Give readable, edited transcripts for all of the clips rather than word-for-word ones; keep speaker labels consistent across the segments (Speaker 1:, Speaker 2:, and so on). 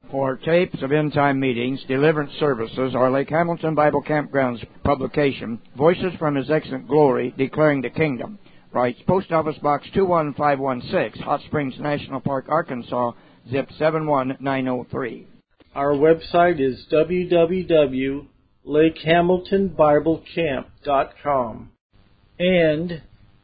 Speaker 1: For tapes of end-time meetings, deliverance services, or Lake Hamilton Bible Campground's publication, Voices from His Excellent Glory, Declaring the Kingdom, writes Post Office Box 21516, Hot Springs National Park, Arkansas, zip 71903.
Speaker 2: Our website is www.lakehamiltonbiblecamp.com and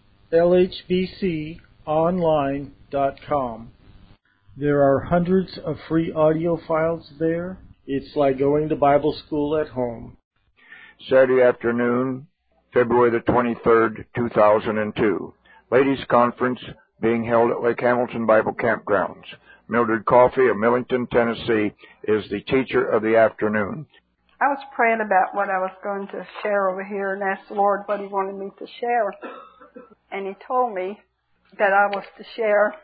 Speaker 2: lhbconline.com. There are hundreds of free audio files there. It's like going to Bible school at home.
Speaker 3: Saturday afternoon, February the 23rd, 2002. Ladies' Conference being held at Lake Hamilton Bible Campgrounds. Mildred Coffey of Millington, Tennessee, is the teacher of the afternoon.
Speaker 4: I was praying about what I was going to share over here and asked the Lord what He wanted me to share. And He told me that I was to share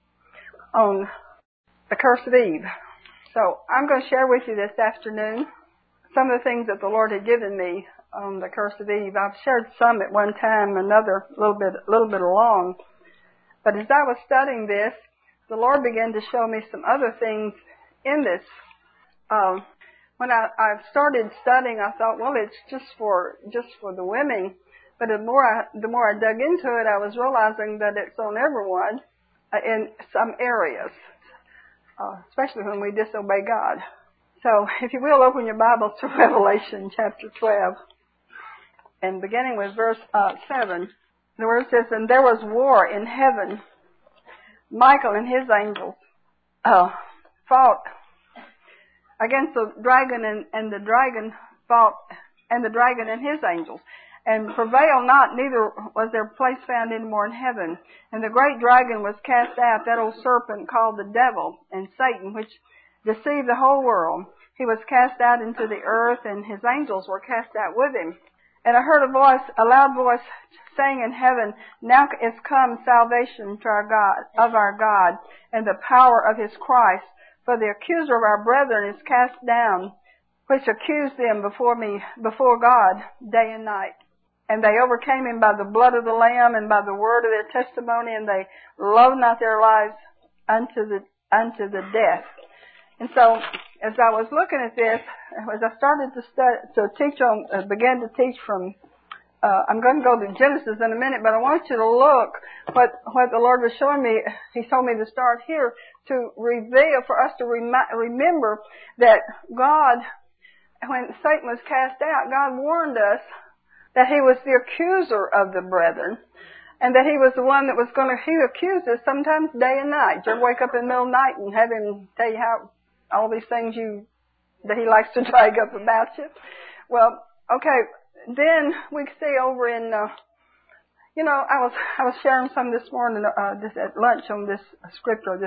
Speaker 4: on the curse of Eve. So I'm going to share with you this afternoon some of the things that the Lord had given me on the curse of Eve. I've shared some at one time, another a little bit along. But as I was studying this, the Lord began to show me some other things in this. When I started studying, I thought, well, it's just for the women. But the more I dug into it, I was realizing that it's on everyone in some areas, especially when we disobey God. So, if you will, open your Bibles to Revelation chapter 12, and beginning with verse 7, the word says, "And there was war in heaven. Michael and his angels fought against the dragon, and the dragon fought, and the dragon and his angels, and prevailed not, neither was their place found any more in heaven. And the great dragon was cast out, that old serpent called the devil and Satan, which deceived the whole world. He was cast out into the earth, and his angels were cast out with him. And I heard a loud voice saying in heaven, Now is come salvation to our God, and the power of His Christ. For the accuser of our brethren is cast down, which accused them before God day and night. And they overcame him by the blood of the Lamb and by the word of their testimony, and they loved not their lives unto the death." And so, as I was looking at this, as I started began to teach from, I'm going to go to Genesis in a minute, but I want you to look what the Lord was showing me. He told me to start here to reveal, for us to remember that God, when Satan was cast out, God warned us that he was the accuser of the brethren, and that he was the one that was he accuses sometimes day and night. You ever wake up in the middle of the night and have him tell you how all these things that he likes to drag up about you? Well, okay, then we see over in, I was sharing some this morning, just at lunch on this scripture,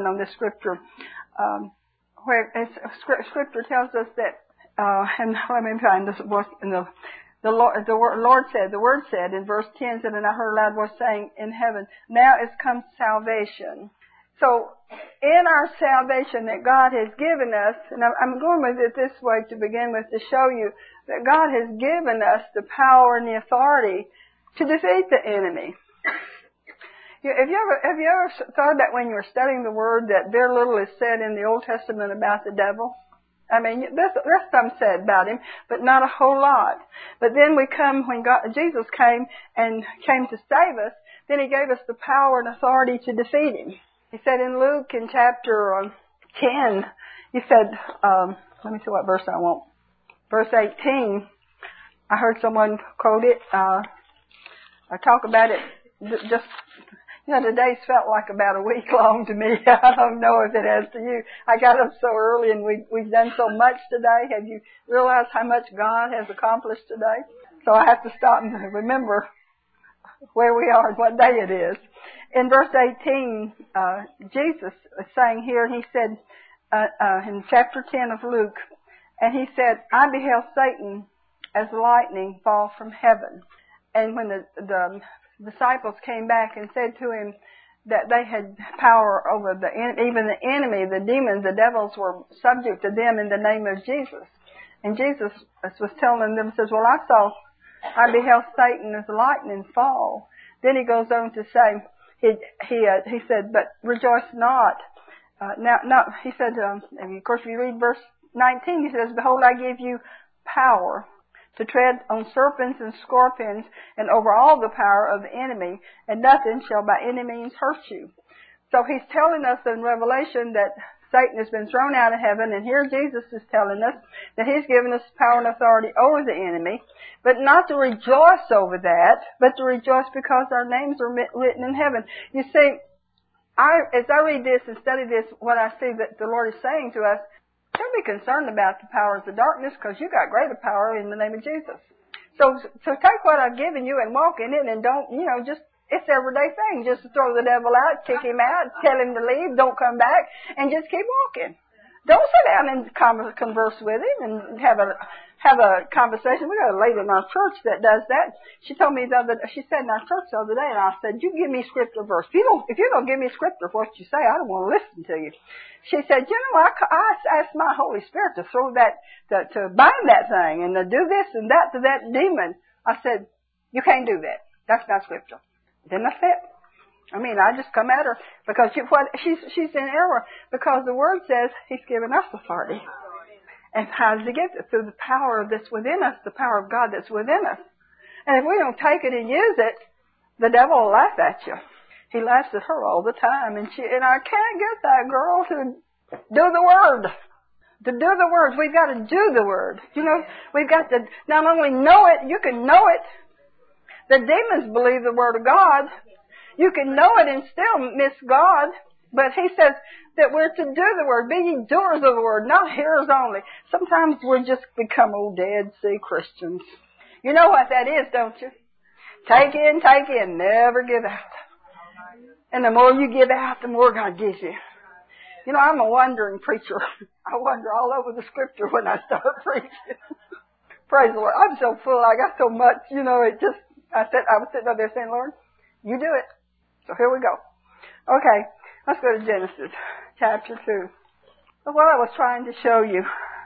Speaker 4: where scripture tells us that, and let me find this voice in the word said in verse 10, said, "And I heard a loud voice saying in heaven, Now is come salvation." So, in our salvation that God has given us, and I'm going with it this way to begin with, to show you that God has given us the power and the authority to defeat the enemy. Have you ever thought about when you were studying the Word that very little is said in the Old Testament about the devil? I mean, there's some said about him, but not a whole lot. But then when Jesus came to save us, then He gave us the power and authority to defeat him. He said in Luke in chapter 10, He said, let me see what verse I want. Verse 18, I heard someone quote it, I talk about it just, today's felt like about a week long to me. I don't know if it has to you. I got up so early and we've done so much today. Have you realized how much God has accomplished today? So I have to stop and remember where we are and what day it is. In verse 18, Jesus is saying here, and He said, in chapter 10 of Luke, and He said, "I beheld Satan as lightning fall from heaven." And when the disciples came back and said to Him that they had power over even the enemy, the demons, the devils were subject to them in the name of Jesus. And Jesus was telling them, says, "Well, I beheld Satan as lightning fall." Then He goes on to say, He said, "But rejoice not He said, and of course, if you read verse 19, he says, "Behold, I give you power to tread on serpents and scorpions and over all the power of the enemy, and nothing shall by any means hurt you." So he's telling us in Revelation that Satan has been thrown out of heaven, and here Jesus is telling us that he's given us power and authority over the enemy, but not to rejoice over that, but to rejoice because our names are written in heaven. You see, as I read this and study this, what I see that the Lord is saying to us, don't be concerned about the powers of darkness, because you got greater power in the name of Jesus. So take what I've given you and walk in it, and don't, just, it's everyday thing. Just throw the devil out, kick him out, tell him to leave, don't come back, and just keep walking. Don't sit down and converse with him and have a conversation. We got a lady in our church that does that. She told me she said in our church the other day, and I said, "You give me scripture verse. If you don't give me scripture for what you say, I don't want to listen to you." She said, I asked my Holy Spirit to throw that, to bind that thing and to do this and that to that demon. I said, "You can't do that. That's not scripture." Then I said, I just come at her because she's in error, because the Word says He's given us authority. And how does He give it? Through the power that's within us, the power of God that's within us. And if we don't take it and use it, the devil will laugh at you. He laughs at her all the time, and I can't get that girl to do the Word. To do the Word, we've got to do the Word. We've got to not only know it, you can know it. The demons believe the Word of God. You can know it and still miss God. But He says that we're to do the Word. Be ye doers of the Word, not hearers only. Sometimes we just become old Dead Sea Christians. You know what that is, don't you? Take in, never give out. And the more you give out, the more God gives you. I'm a wandering preacher. I wander all over the Scripture when I start preaching. Praise the Lord. I'm so full. I got so much, I was sitting up there saying, "Lord, you do it." So here we go. Okay, let's go to Genesis chapter 2. But what I was trying to show you,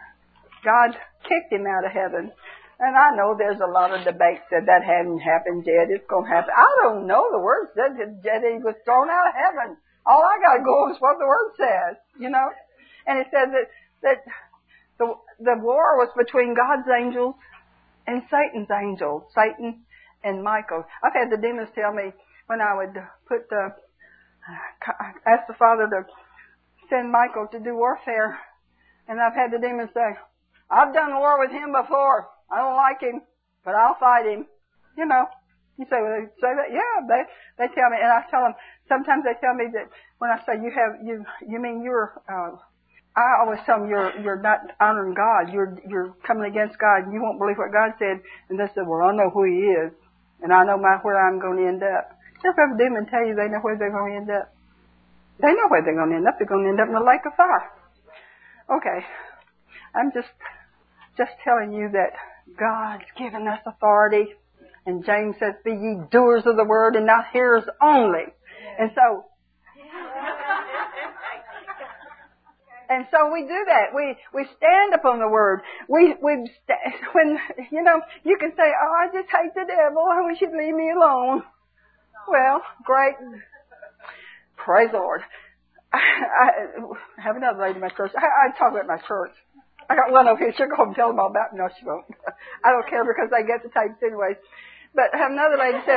Speaker 4: God kicked him out of heaven. And I know there's a lot of debate that hadn't happened yet. It's going to happen. I don't know. The Word says that he was thrown out of heaven. All I got to go is what the Word says, And it says that the war was between God's angels and Satan's angels, Satan and Michael. I've had the demons tell me when I would ask the Father to send Michael to do warfare, and I've had the demons say, "I've done war with him before. I don't like him, but I'll fight him." You say, "Well, they say that?" Yeah, they tell me, and I tell them. Sometimes they tell me that when I say you mean you're. I always tell them you're not honoring God. You're coming against God, and you won't believe what God said. And they said, "Well, I know who He is, and I know where I'm going to end up." Just have a demon tell you they know where they're going to end up. They know where they're going to end up. They're going to end up in the lake of fire. Okay, I'm just telling you that God's given us authority, and James says, "Be ye doers of the Word and not hearers only." And so we do that. We stand upon the Word. When you can say, "Oh, I just hate the devil. I wish he'd leave me alone." Well, great. Praise the Lord. I have another lady in my church. I talk about my church. I got one over here. She'll go home and tell them all about me. No, she won't. I don't care because they get the tapes anyways. But I have another lady said,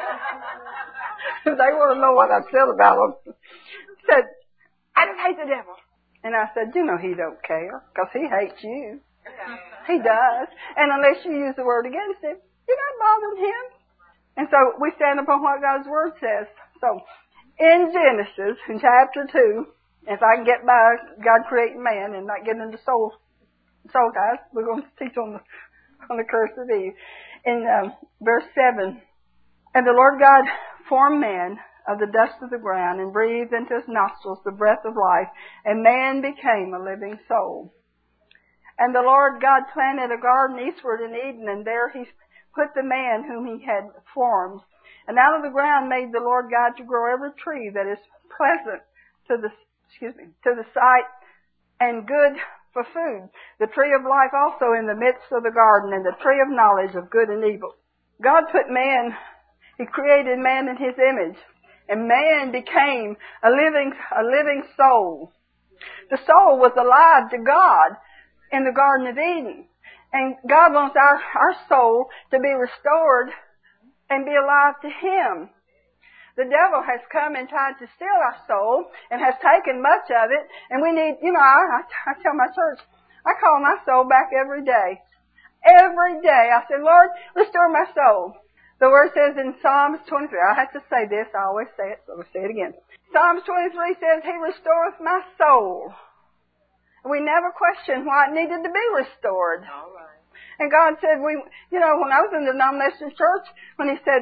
Speaker 4: they want to know what I've said about them. Said, "I just hate the devil." And I said, he don't care because he hates you. He does. And unless you use the Word against him, you're not bothering him. And so we stand upon what God's Word says. So in Genesis, in chapter 2, if I can get by God creating man and not get into soul ties, we're going to teach on the curse of Eve. In verse 7, "And the Lord God formed man of the dust of the ground and breathed into his nostrils the breath of life, and man became a living soul. And the Lord God planted a garden eastward in Eden, and there He put the man whom He had formed. And out of the ground made the Lord God to grow every tree that is pleasant to the sight and good for food. The tree of life also in the midst of the garden, and the tree of knowledge of good and evil." God put man, He created man in His image, and man became a living soul. The soul was alive to God in the Garden of Eden. And God wants our soul to be restored and be alive to Him. The devil has come and tried to steal our soul and has taken much of it. And we need, I tell my church, I call my soul back every day. Every day. I say, Lord, restore my soul. The word says in Psalms 23, I have to say this, I always say it, so I'll say it again. Psalms 23 says, He restoreth my soul. We never questioned why it needed to be restored. All right. And God said, when I was in the denomination church, when He said,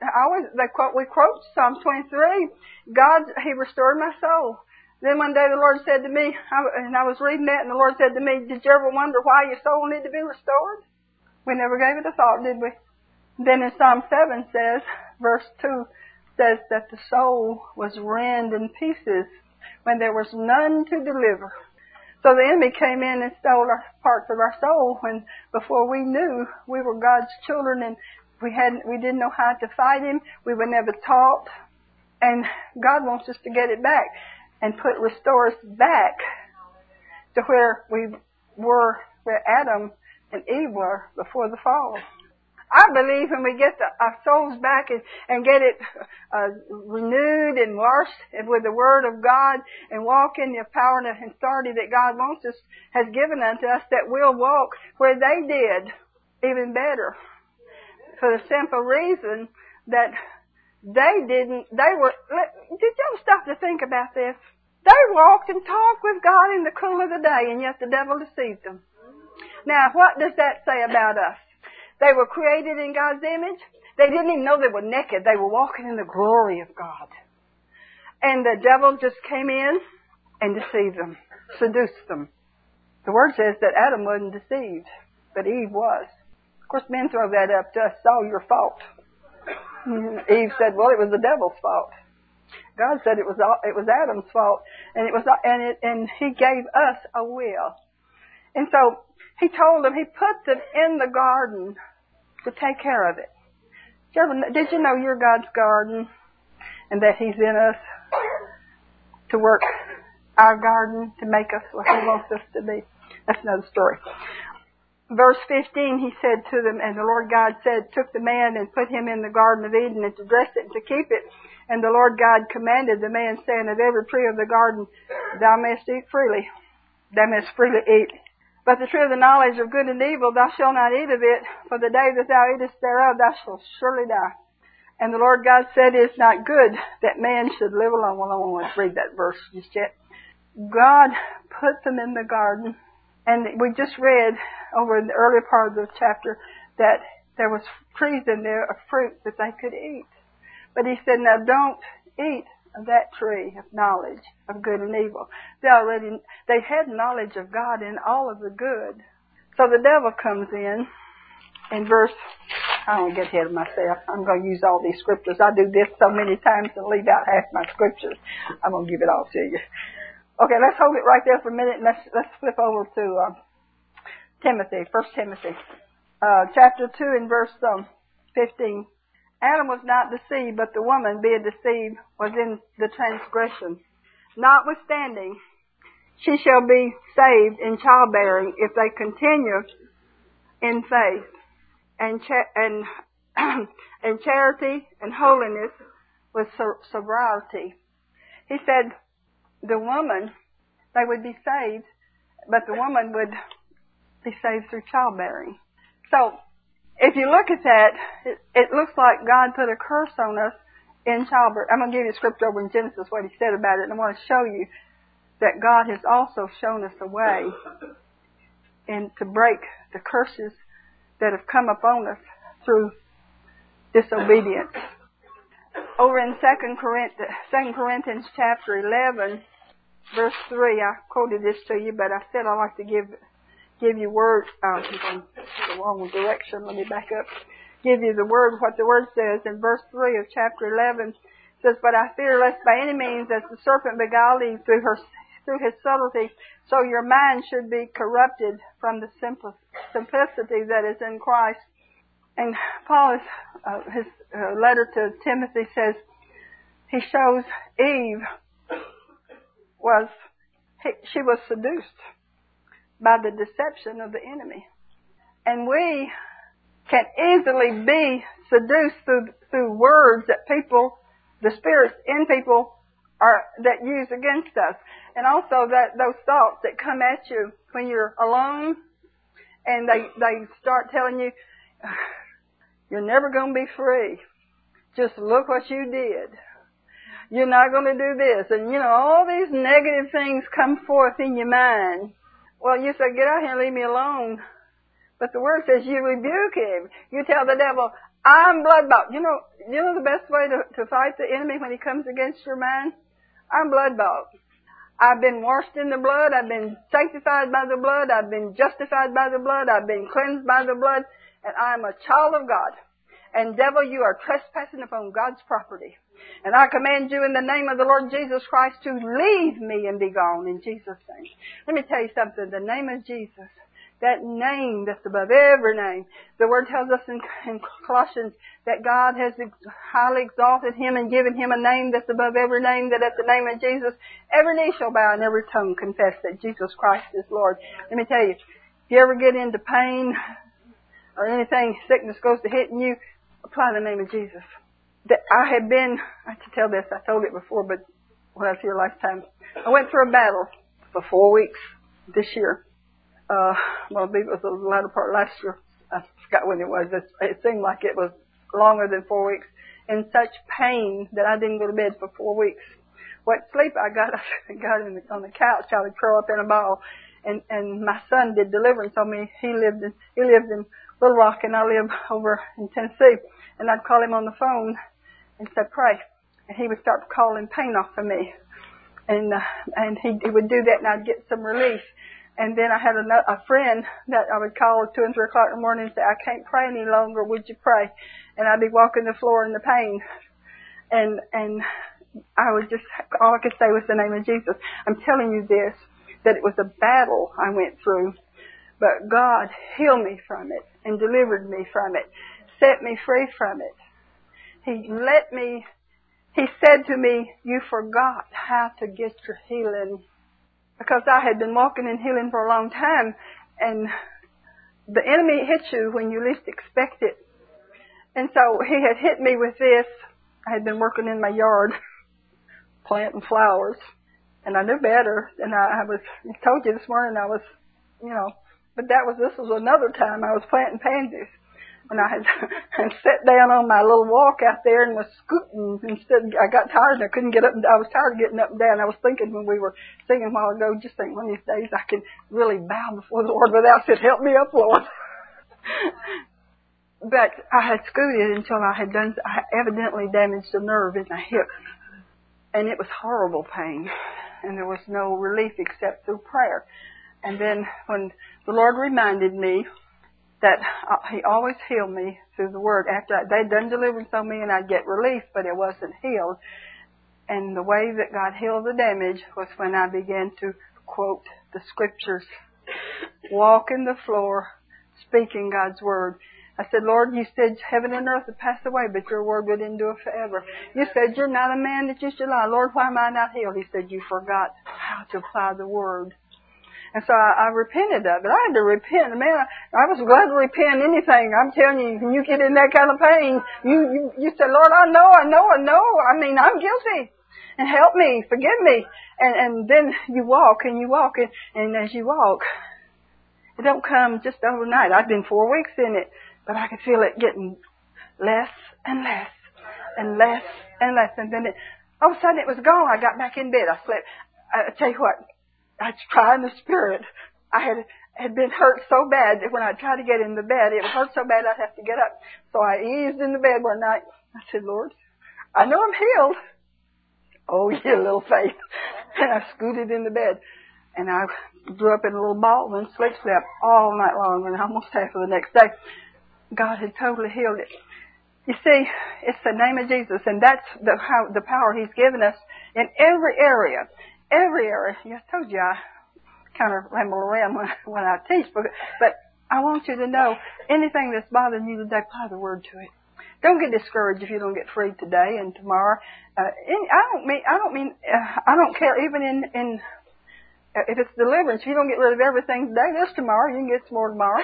Speaker 4: we quote Psalm 23, He restored my soul. Then one day the Lord said to me, and I was reading that, and the Lord said to me, did you ever wonder why your soul needed to be restored? We never gave it a thought, did we? Then in Psalm 7 says, verse 2 says that the soul was rent in pieces when there was none to deliver. So the enemy came in and stole our parts of our soul when before we knew we were God's children and we didn't know how to fight Him. We were never taught. And God wants us to get it back and restore us back to where we were, where Adam and Eve were before the fall. I believe when we get our souls back and get it renewed and washed with the Word of God and walk in the power and authority that God has given unto us, that we'll walk where they did, even better. For the simple reason that did you ever stop to think about this? They walked and talked with God in the cool of the day, and yet the devil deceived them. Now, what does that say about us? They were created in God's image. They didn't even know they were naked. They were walking in the glory of God. And the devil just came in and deceived them, seduced them. The Word says that Adam wasn't deceived, but Eve was. Of course, men throw that up to us, it's all your fault. Eve said, well, it was the devil's fault. God said it was Adam's fault, and He gave us a will. And so He told them, He put them in the garden to take care of it. Did you know you're God's garden and that He's in us to work our garden to make us what He wants us to be? That's another story. Verse 15, He said to them, and the Lord God took the man and put him in the Garden of Eden and to dress it and to keep it. And the Lord God commanded the man, saying, of every tree of the garden thou mayest eat freely. Thou mayest freely eat. But the tree of the knowledge of good and evil, thou shalt not eat of it, for the day that thou eatest thereof, thou shalt surely die. And the Lord God said, it is not good that man should live alone. Well, I won't read that verse just yet. God put them in the garden, and we just read over in the earlier part of the chapter that there was trees in there of fruit that they could eat. But He said, now don't eat of that tree of knowledge of good and evil. They had knowledge of God in all of the good. So the devil comes in verse, I don't want to get ahead of myself. I'm going to use all these scriptures. I do this so many times and leave out half my scriptures. I'm going to give it all to you. Okay, let's hold it right there for a minute and let's flip over to Timothy, 1 Timothy, chapter 2 and verse 15. Adam was not deceived, but the woman, being deceived, was in the transgression. Notwithstanding, she shall be saved in childbearing if they continue in faith and charity and holiness with sobriety. He said the woman, they would be saved, but the woman would be saved through childbearing. So, if you look at that, it looks like God put a curse on us in childbirth. I'm going to give you a scripture over in Genesis, what He said about it, and I want to show you that God has also shown us a way to break the curses that have come upon us through disobedience. Over in 2 Corinthians chapter 11, verse 3, I quoted this to you, but I said I'd like to give you words. I'm going the wrong direction. Let me back up. Give you the word, what the word says in verse 3 of chapter 11. It says, but I fear lest by any means, as the serpent beguiled Eve through his subtlety, so your mind should be corrupted from the simplicity that is in Christ. And Paul, his letter to Timothy says, he shows Eve was she was seduced by the deception of the enemy. And we can easily be seduced through words that people, the spirits in people, that use against us. And also that those thoughts that come at you when you're alone, and they start telling you, you're never going to be free. Just look what you did. You're not going to do this. And, all these negative things come forth in your mind. Well, you say, get out here and leave me alone. But the Word says you rebuke him. You tell the devil, I'm blood-bought. You know the best way to fight the enemy when he comes against your mind? I'm blood-bought. I've been washed in the blood. I've been sanctified by the blood. I've been justified by the blood. I've been cleansed by the blood. And I'm a child of God. And devil, you are trespassing upon God's property. And I command you in the name of the Lord Jesus Christ to leave me and be gone in Jesus' name. Let me tell you something. The name of Jesus, that name that's above every name. The Word tells us in Colossians that God has highly exalted Him and given Him a name that's above every name, that at the name of Jesus, every knee shall bow and every tongue confess that Jesus Christ is Lord. Let me tell you, if you ever get into pain or anything, sickness goes to hitting you, apply the name of Jesus. I have to tell this, I told it before, but when I was here last time, I went through a battle for 4 weeks this year. I believe it was the latter part last year. I forgot when it was. It seemed like it was longer than 4 weeks. In such pain that I didn't go to bed for 4 weeks. What sleep I got on the couch. I would curl up in a ball. And my son did deliverance on me. He lived in Little Rock, and I live over in Tennessee. And I'd call him on the phone and say, pray. And he would start calling pain off of me. And he would do that, and I'd get some relief. And then I had a friend that I would call at 2 and 3 o'clock in the morning and say, I can't pray any longer, would you pray? And I'd be walking the floor in the pain. And I would just, all I could say was the name of Jesus. I'm telling you this, that it was a battle I went through, but God healed me from it and delivered me from it, set me free from it. He said to me, you forgot how to get your healing. Because I had been walking in healing for a long time, and the enemy hits you when you least expect it. And so he had hit me with this. I had been working in my yard, planting flowers, and I knew better. And I told you this morning I was, but this was another time I was planting pansies. And I had sat down on my little walk out there and was scooting. Instead, I got tired and I couldn't get up. I was tired of getting up and down. I was thinking when we were singing a while ago, just think one of these days I can really bow before the Lord without saying, help me up, Lord. But I had scooted until I evidently damaged a nerve in my hip. And it was horrible pain. And there was no relief except through prayer. And then when the Lord reminded me that He always healed me through the Word. After they'd done deliverance on me and I'd get relief, but it wasn't healed. And the way that God healed the damage was when I began to quote the Scriptures, walk in the floor, speaking God's Word. I said, Lord, you said heaven and earth would pass away, but your Word would endure forever. You said you're not a man that you should lie. Lord, why am I not healed? He said, you forgot how to apply the Word. And so I repented of it. I had to repent. Man, I was glad to repent anything. I'm telling you, when you get in that kind of pain, you say, Lord, I know. I mean, I'm guilty. And help me, forgive me. And then you walk, and as you walk, it don't come just overnight. I've been 4 weeks in it, but I could feel it getting less and less and less and less. And then all of a sudden it was gone. I got back in bed. I slept. I tell you what, I'd try in the spirit. I had been hurt so bad that when I tried to get in the bed, it hurt so bad I'd have to get up. So I eased in the bed one night. I said, Lord, I know I'm healed. Oh, you little faith. And I scooted in the bed. And I drew up in a little ball and slept all night long and almost half of the next day. God had totally healed it. You see, it's the name of Jesus, and that's the power He's given us in every area. Every area. I told you I kind of ramble around when I teach, but I want you to know anything that's bothering you today, apply the Word to it. Don't get discouraged if you don't get free today and tomorrow. I don't care. Even If it's deliverance, if you don't get rid of everything today, there's tomorrow. You can get some more tomorrow.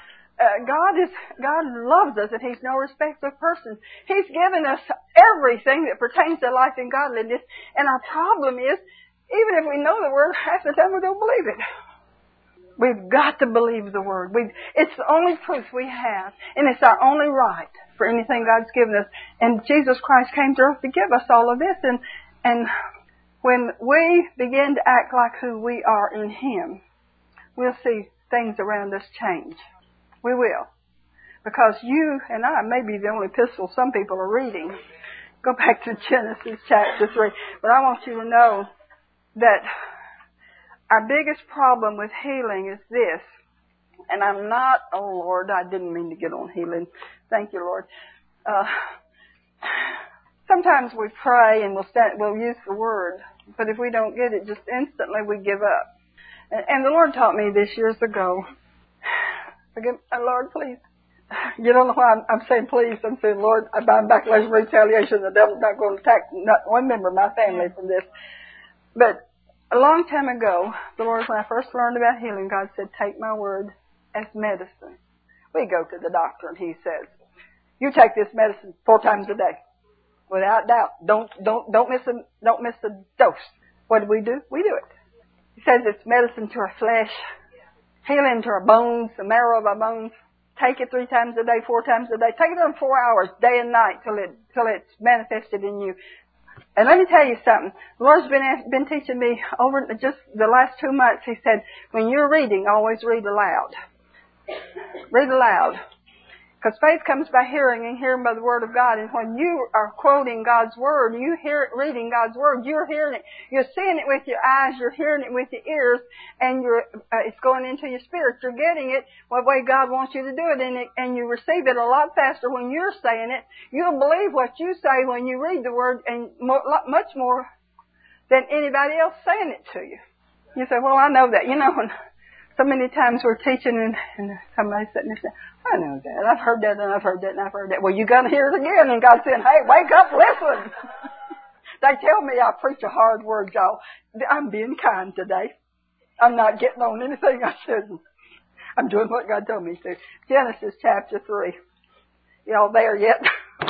Speaker 4: God loves us, and He's no respecter of persons. He's given us everything that pertains to life and godliness. And our problem is, even if we know the Word, half the time we don't believe it. We've got to believe the Word. It's the only proof we have, and it's our only right for anything God's given us. And Jesus Christ came to earth to give us all of this. And when we begin to act like who we are in Him, we'll see things around us change. We will. Because you and I may be the only epistle some people are reading. Go back to Genesis chapter 3. But I want you to know that our biggest problem with healing is this. And I'm not, oh Lord, I didn't mean to get on healing. Thank you, Lord. Sometimes we pray and we'll use the Word. But if we don't get it, just instantly we give up. And the Lord taught me this years ago. Forgive me, Lord, please. You don't know why I'm saying please. I'm saying, Lord, I bind backlash and retaliation. The devil's not going to attack not one member of my family from this. But a long time ago, the Lord, when I first learned about healing, God said, take my word as medicine. We go to the doctor and he says, you take this medicine 4 times a day. Without doubt. Don't miss a dose. What do? We do it. He says it's medicine to our flesh, healing to our bones, the marrow of our bones. Take it 3 times a day, 4 times a day. Take it on 4 hours, day and night, till it's manifested in you. And let me tell you something. The Lord's been teaching me over just the last 2 months. He said, when you're reading, always read aloud. Read aloud. Because faith comes by hearing, and hearing by the Word of God. And when you are quoting God's Word, you hear it reading God's Word, you're hearing it. You're seeing it with your eyes, you're hearing it with your ears, and it's going into your spirit. You're getting it the way God wants you to do it, and you receive it a lot faster when you're saying it. You'll believe what you say when you read the Word, and much more than anybody else saying it to you. You say, well, I know that. You know, and so many times we're teaching, and somebody's sitting there saying, I know that. I've heard that, and I've heard that, and I've heard that. Well, you got to hear it again. And God's saying, hey, wake up, listen. They tell me I preach a hard word, y'all. I'm being kind today. I'm not getting on anything I shouldn't. I'm doing what God told me to. Genesis chapter 3. Y'all there yet?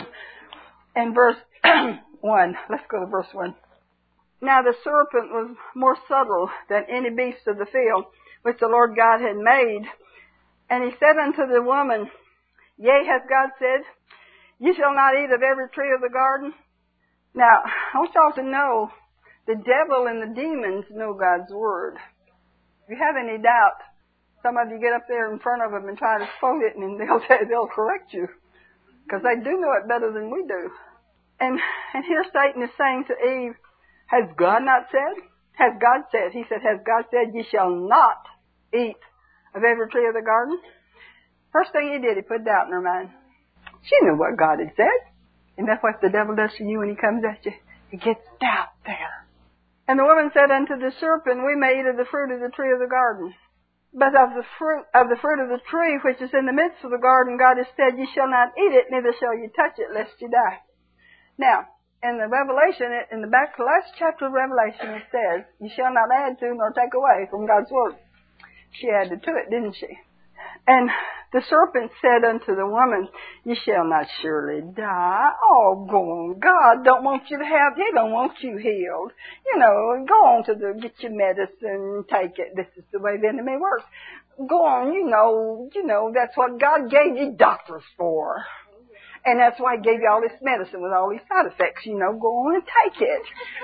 Speaker 4: And verse 1. Let's go to verse 1. Now the serpent was more subtle than any beast of the field, which the Lord God had made. And he said unto the woman, yea, hath God said, ye shall not eat of every tree of the garden? Now, I want y'all to know, the devil and the demons know God's Word. If you have any doubt, some of you get up there in front of them and try to quote it, and they'll correct you. Because they do know it better than we do. And here Satan is saying to Eve, has God not said? Has God said? He said, has God said, ye shall not eat of every tree of the garden? First thing he did, he put doubt in her mind. She knew what God had said. And that's what the devil does to you when he comes at you. He gets doubt there. And the woman said unto the serpent, we may eat of the fruit of the tree of the garden. But of the fruit of the tree which is in the midst of the garden, God has said, ye shall not eat it, neither shall you touch it, lest you die. Now, in the Revelation, in the last chapter of Revelation, it says, you shall not add to nor take away from God's Word. She added to it, didn't she? And the serpent said unto the woman, you shall not surely die. Oh, go on. God don't want you to have, He don't want you healed. You know, go on get your medicine, take it. This is the way the enemy works. Go on, you know, that's what God gave you doctors for. And that's why He gave you all this medicine with all these side effects. You know, go on and take it.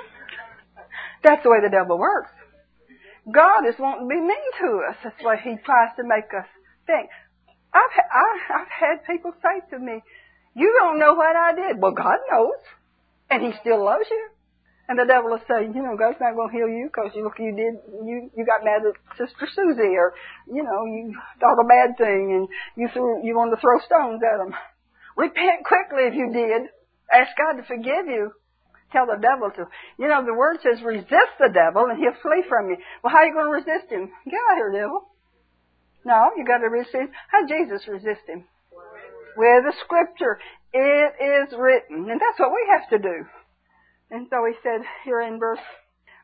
Speaker 4: That's the way the devil works. God is wanting to be mean to us. That's why he tries to make us think. I've had people say to me, you don't know what I did. Well, God knows. And He still loves you. And the devil will say, you know, God's not going to heal you because you got mad at Sister Susie, or, you know, you thought a bad thing and you wanted to throw stones at him. Repent quickly if you did. Ask God to forgive you. Tell the devil to. You know, the Word says resist the devil and he'll flee from you. Well, how are you going to resist him? Get out here, devil. No, you got to resist. How did Jesus resist him? With the Scripture. It is written. And that's what we have to do. And so he said here in verse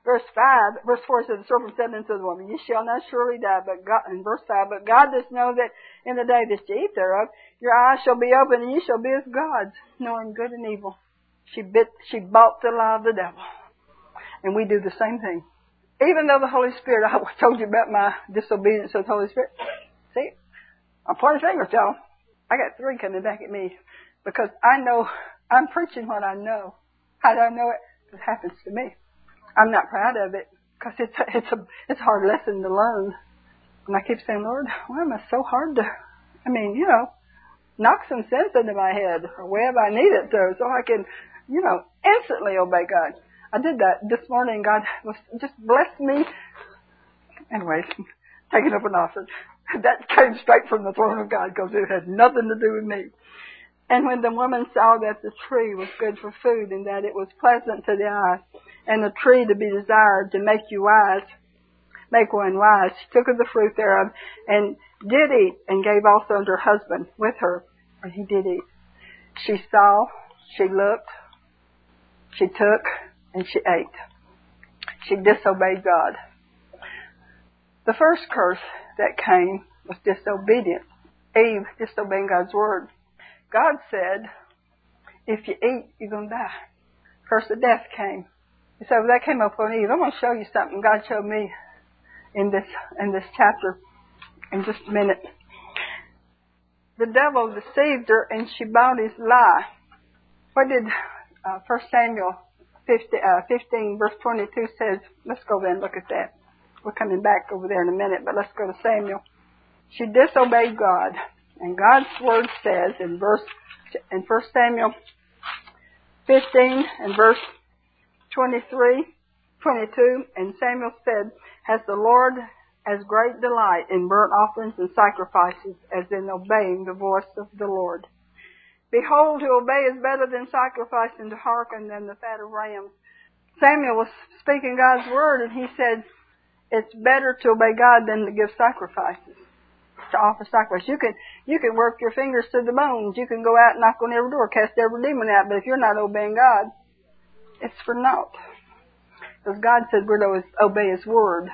Speaker 4: Verse 4 says, the serpent said unto the woman, "You shall not surely die." But God, in verse 5, "But God does know that in the day that you eat thereof, your eyes shall be open, and you shall be as gods, knowing good and evil." She bought the lie of the devil. And we do the same thing. Even though the Holy Spirit, I told you about my disobedience to the Holy Spirit. See, I'm pointing fingers, y'all. I got 3 coming back at me because I know I'm preaching what I know. How do I know it? It happens to me. I'm not proud of it because it's a hard lesson to learn. And I keep saying, "Lord, why am I so hard to, knock some sense into my head or wherever I need it to so I can, instantly obey God." I did that this morning. God was just blessed me. Anyways, taking up an offering. That came straight from the throne of God because it had nothing to do with me. "And when the woman saw that the tree was good for food and that it was pleasant to the eye and the tree to be desired to make one wise, she took of the fruit thereof and did eat and gave also unto her husband with her, and he did eat. She saw, she looked, she took, and she ate." She disobeyed God. The first curse that came was disobedience. Eve disobeying God's word. God said, "If you eat, you're going to die." Curse of death came. So that came up on Eve. I'm going to show you something God showed me in this chapter in just a minute. The devil deceived her and she bought his lie. What did 1 Samuel 15 verse 22 says? Let's go there and look at that. We're coming back over there in a minute, but let's go to Samuel. She disobeyed God. And God's word says in 1 Samuel 15 and verse 22, "And Samuel said, Has the Lord as great delight in burnt offerings and sacrifices as in obeying the voice of the Lord? Behold, to obey is better than sacrifice, and to hearken than the fat of rams." Samuel was speaking God's word, and he said, it's better to obey God than to give sacrifices, to offer sacrifice. You can work your fingers to the bones. You can go out and knock on every door, cast every demon out, but if you're not obeying God, it's for naught. Because God said we're to obey His word.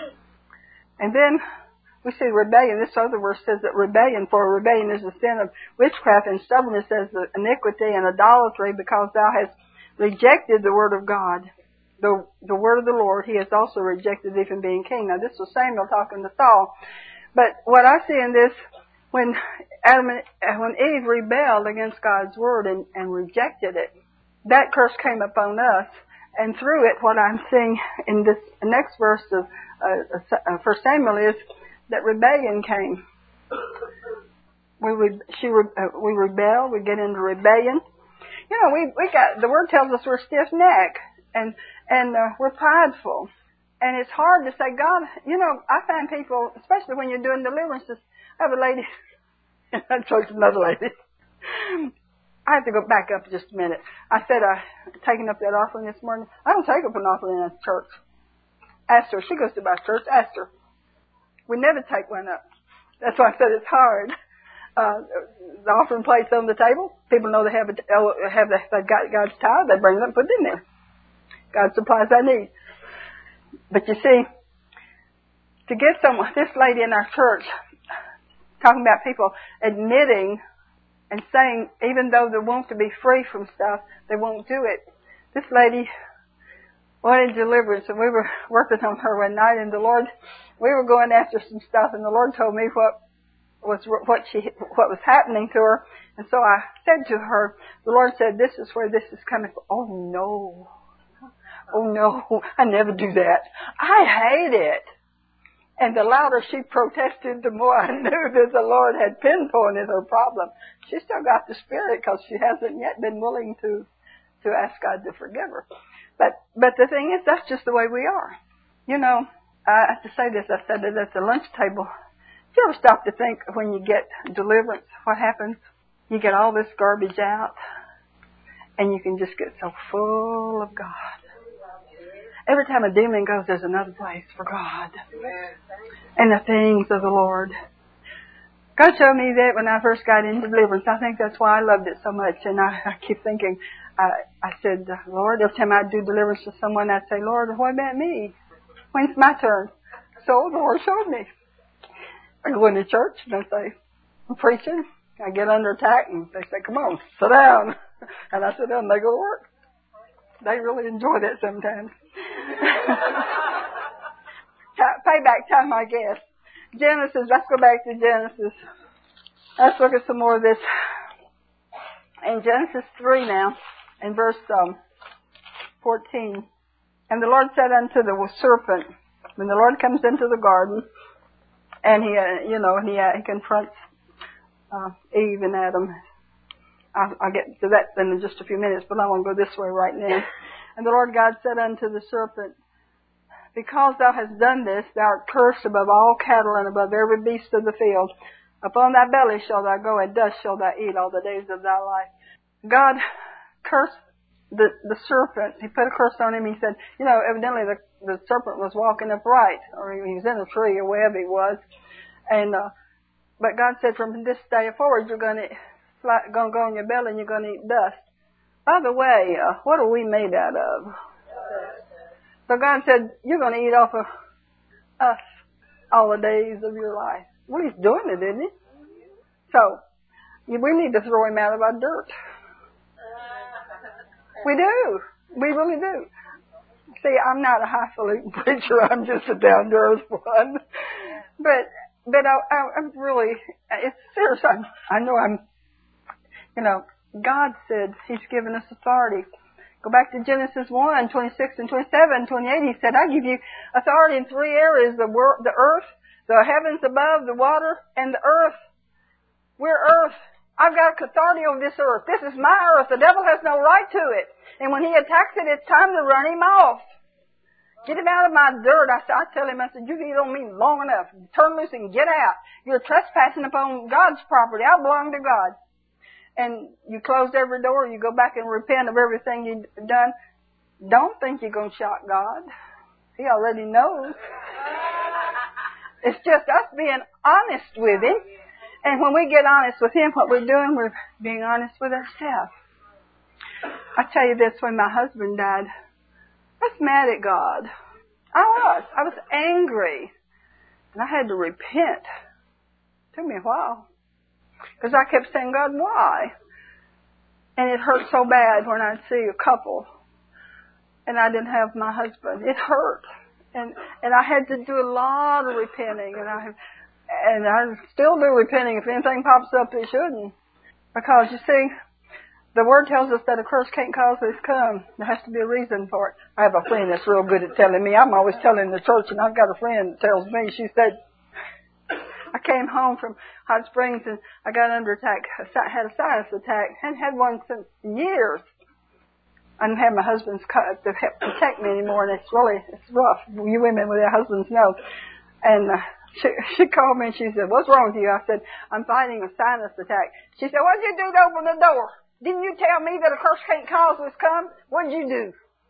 Speaker 4: And then we see rebellion. This other verse says that rebellion is the sin of witchcraft, and stubbornness as the iniquity and idolatry, because thou hast rejected the word of God, the word of the Lord. He has also rejected thee from being king. Now this was Samuel talking to Saul. But what I see in this, when Eve rebelled against God's word and rejected it, that curse came upon us. And through it, what I'm seeing in this next verse of 1 Samuel is that rebellion came. We rebel. We get into rebellion. We got, the word tells us we're stiff-necked and we're prideful. And it's hard to say, God, I find people, especially when you're doing deliverances. I have a lady, and I chose another lady. I have to go back up just a minute. I said, taking up that offering this morning. I don't take up an offering in a church. Ask her. She goes to my church. Ask her. We never take one up. That's why I said it's hard. The offering plates on the table. People know they have got God's tithe. They bring it up and put it in there. God supplies our need. But you see, to get this lady in our church, talking about people admitting and saying, even though they want to be free from stuff, they won't do it. This lady wanted deliverance, and we were working on her one night, and we were going after some stuff, and the Lord told me what was happening to her. And so I said to her, the Lord said, this is where this is coming from. Oh no, I never do that. I hate it. And the louder she protested, the more I knew that the Lord had pinpointed her problem. She still got the Spirit because she hasn't yet been willing to ask God to forgive her. But the thing is, that's just the way we are. I have to say this. I said it at the lunch table. Do you ever stop to think when you get deliverance, what happens? You get all this garbage out, and you can just get so full of God. Every time a demon goes, there's another place for God and the things of the Lord. God showed me that when I first got into deliverance. I think that's why I loved it so much. And I keep thinking, I said, Lord, every time I'd do deliverance to someone, I'd say, Lord, what about me? When's my turn? So the Lord showed me. I go into church and I say, I'm preaching. I get under attack and they say, come on, sit down. And I sit down and they go to work. They really enjoy that sometimes. Payback time, I guess. Genesis, let's go back to Genesis. Let's look at some more of this. In Genesis 3 now, in verse 14. And the Lord said unto the serpent, when the Lord comes into the garden, and he confronts Eve and Adam. I'll get to that in just a few minutes, but I want to go this way right now. And the Lord God said unto the serpent, because thou hast done this, thou art cursed above all cattle and above every beast of the field. Upon thy belly shalt thou go, and dust shalt thou eat all the days of thy life. God cursed the serpent. He put a curse on him. He said, evidently the serpent was walking upright, or he was in a tree, or wherever he was. And but God said, from this day forward, you're going to go on your belly and you're going to eat dust. By the way, what are we made out of? So God said, you're going to eat off of us all the days of your life. Well, he's doing it, isn't he? So, we need to throw him out of our dirt. We do. We really do. See, I'm not a highfalutin preacher. I'm just a down-to-earth one. But I'm really, it's serious. I know God said he's given us authority. Go back to Genesis 1, 26 and 27, 28. He said, I give you authority in 3 areas, the earth, the heavens above, the water, and the earth. We're earth. I've got authority over this earth. This is my earth. The devil has no right to it. And when he attacks it, it's time to run him off. Get him out of my dirt. I tell him, I said, you've eaten on me long enough. Turn loose and get out. You're trespassing upon God's property. I belong to God. And you close every door. You go back and repent of everything you've done. Don't think you're going to shock God. He already knows. It's just us being honest with him. And when we get honest with him, what we're doing, we're being honest with ourselves. I tell you this, when my husband died, I was mad at God. I was angry. And I had to repent. It took me a while. Because I kept saying, God, why? And it hurt so bad when I'd see a couple and I didn't have my husband. It hurt. And I had to do a lot of repenting. And I still do repenting if anything pops up it shouldn't. Because, you see, the Word tells us that a curse can't cause this come. There has to be a reason for it. I have a friend that's real good at telling me. I'm always telling the church, and I've got a friend that tells me. She said, I came home from Hot Springs and I got under attack. I had a sinus attack. Hadn't had one since years. I don't have my husband's cut to help protect me anymore, and it's rough. You women with your husbands know. And she called me and she said, what's wrong with you? I said, I'm fighting a sinus attack. She said, what did you do to open the door? Didn't you tell me that a curse can't cause this come? What did you do?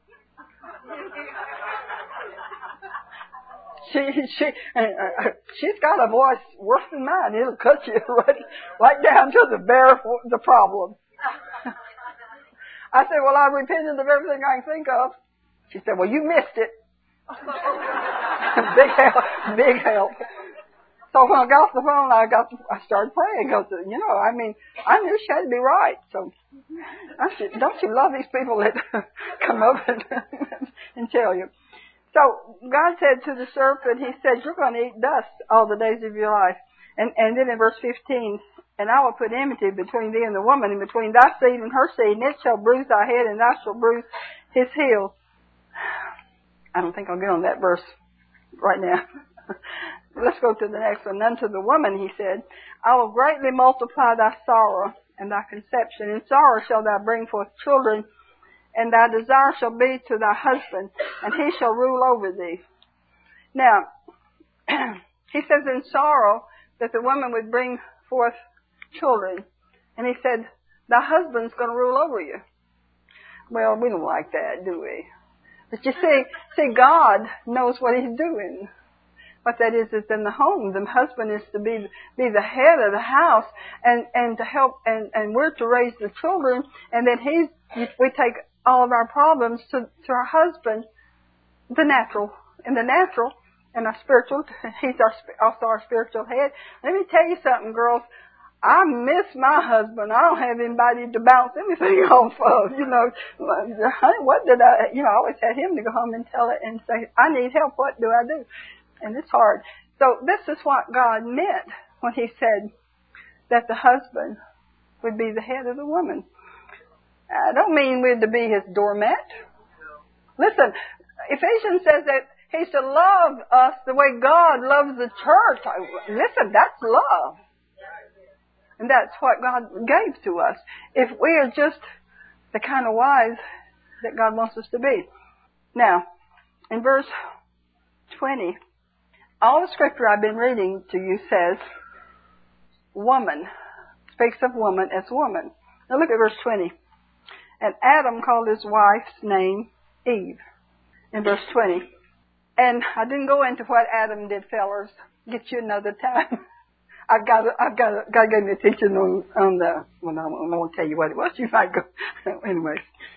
Speaker 4: She's got a voice worse than mine. It'll cut you right down to the problem. I said, well, I repented of everything I can think of. She said, well, you missed it. Big help. So when I got off the phone, I started praying because, I knew she had to be right. So don't you love these people that come up and tell you? So God said to the serpent, he said, you're going to eat dust all the days of your life. And then in verse 15, and I will put enmity between thee and the woman, and between thy seed and her seed, and it shall bruise thy head, and thou shalt bruise his heel. I don't think I'll get on that verse right now. Let's go to the next one. Unto the woman, he said, I will greatly multiply thy sorrow and thy conception. In sorrow shalt thou bring forth children, and thy desire shall be to thy husband, and he shall rule over thee. Now, he says in sorrow that the woman would bring forth children. And he said, thy husband's going to rule over you. Well, we don't like that, do we? But you see, God knows what he's doing. what that is in the home. The husband is to be the head of the house and to help, and we're to raise the children, and then we take all of our problems to our husband, in the natural, and our spiritual. He's also our spiritual head. Let me tell you something, girls. I miss my husband. I don't have anybody to bounce anything off of. What did I always had him to go home and tell it and say, I need help. What do I do? And it's hard. So this is what God meant when he said that the husband would be the head of the woman. I don't mean we're to be his doormat. Listen, Ephesians says that he's to love us the way God loves the church. Listen, that's love. And that's what God gave to us. If we are just the kind of wives that God wants us to be. Now, in verse 20, all the scripture I've been reading to you says, woman, speaks of woman as woman. Now look at verse 20. And Adam called his wife's name Eve, in verse 20. And I didn't go into what Adam did, fellas. Get you another time. God gave me a teaching on the, well, I won't tell you what it was. You might go. Anyways.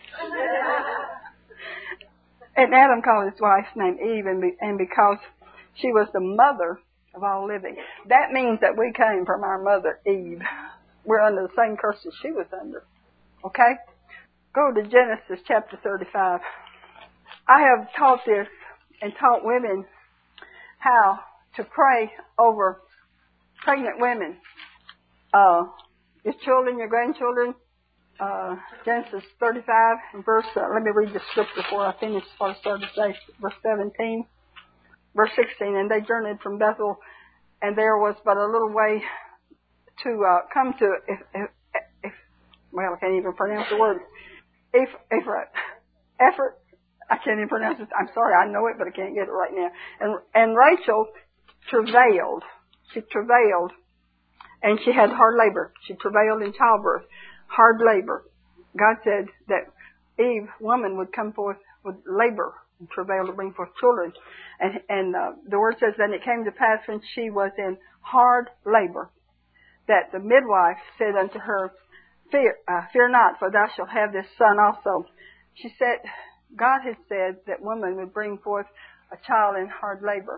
Speaker 4: And Adam called his wife's name Eve, and because she was the mother of all living. That means that we came from our mother Eve. We're under the same curse as she was under. Okay? Go to Genesis chapter 35. I have taught this and taught women how to pray over pregnant women. Your children, your grandchildren. Genesis 35 and verse, let me read the scripture before I finish what I started to say. Verse 17. Verse 16, and they journeyed from Bethel, and there was but a little way to come to, I can't even pronounce the word. Effort. I can't even pronounce it. I'm sorry, I know it, but I can't get it right now. And Rachel travailed. She travailed, and she had hard labor. She travailed in childbirth, hard labor. God said that Eve, woman, would come forth with labor and travail to bring forth children. And the word says, then it came to pass when she was in hard labor, that the midwife said unto her, Fear not, for thou shalt have this son also. She said, God had said that woman would bring forth a child in hard labor.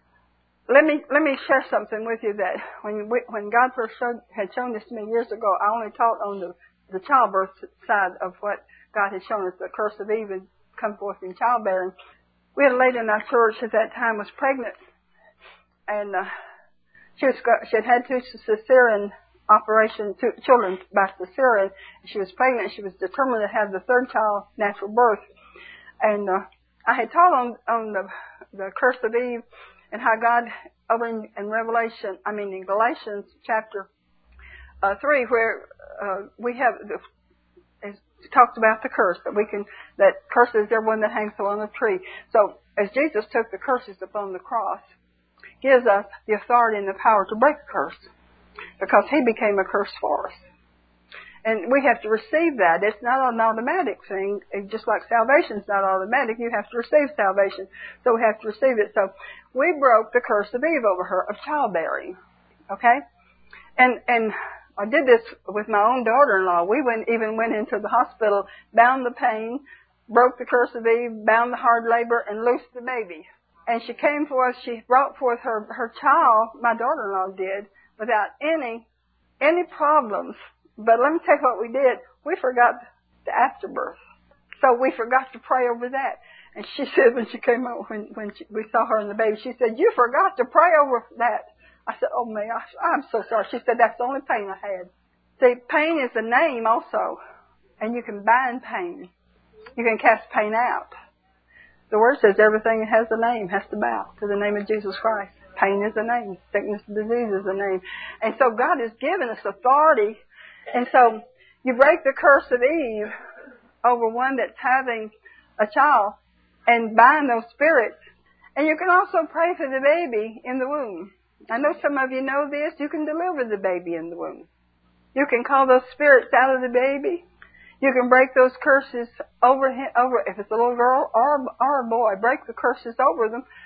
Speaker 4: Let me share something with you that when God first had shown this to me years ago, I only taught on the childbirth side of what God had shown us, the curse of Eve had come forth in childbearing. We had a lady in our church at that time was pregnant, and she had two cesarean operations, two children by cesarean. She was pregnant. She was determined to have the third child natural birth, and I had taught on the curse of Eve and how God over in Galatians chapter 3, where we have it talks about the curse that curses everyone that hangs on a tree. So as Jesus took the curses upon the cross, gives us the authority and the power to break the curse, because he became a curse for us. And we have to receive that. It's not an automatic thing. Just like salvation is not automatic, you have to receive salvation. So we have to receive it. So we broke the curse of Eve over her, of childbearing. Okay? And I did this with my own daughter-in-law. We even went into the hospital, bound the pain, broke the curse of Eve, bound the hard labor, and loosed the baby. And she came forth, she brought forth her child, my daughter-in-law did, without any problems. But let me tell you what we did. We forgot the afterbirth. So we forgot to pray over that. And she said when she came out, we saw her and the baby, she said, you forgot to pray over that. I said, oh, my gosh, I'm so sorry. She said, that's the only pain I had. See, pain is a name also. And you can bind pain. You can cast pain out. The word says everything that has a name has to bow to the name of Jesus Christ. Pain is a name. Sickness and disease is a name. And so God has given us authority. And so you break the curse of Eve over one that's having a child and bind those spirits. And you can also pray for the baby in the womb. I know some of you know this. You can deliver the baby in the womb. You can call those spirits out of the baby. You can break those curses over if it's a little girl or a boy. Break the curses over them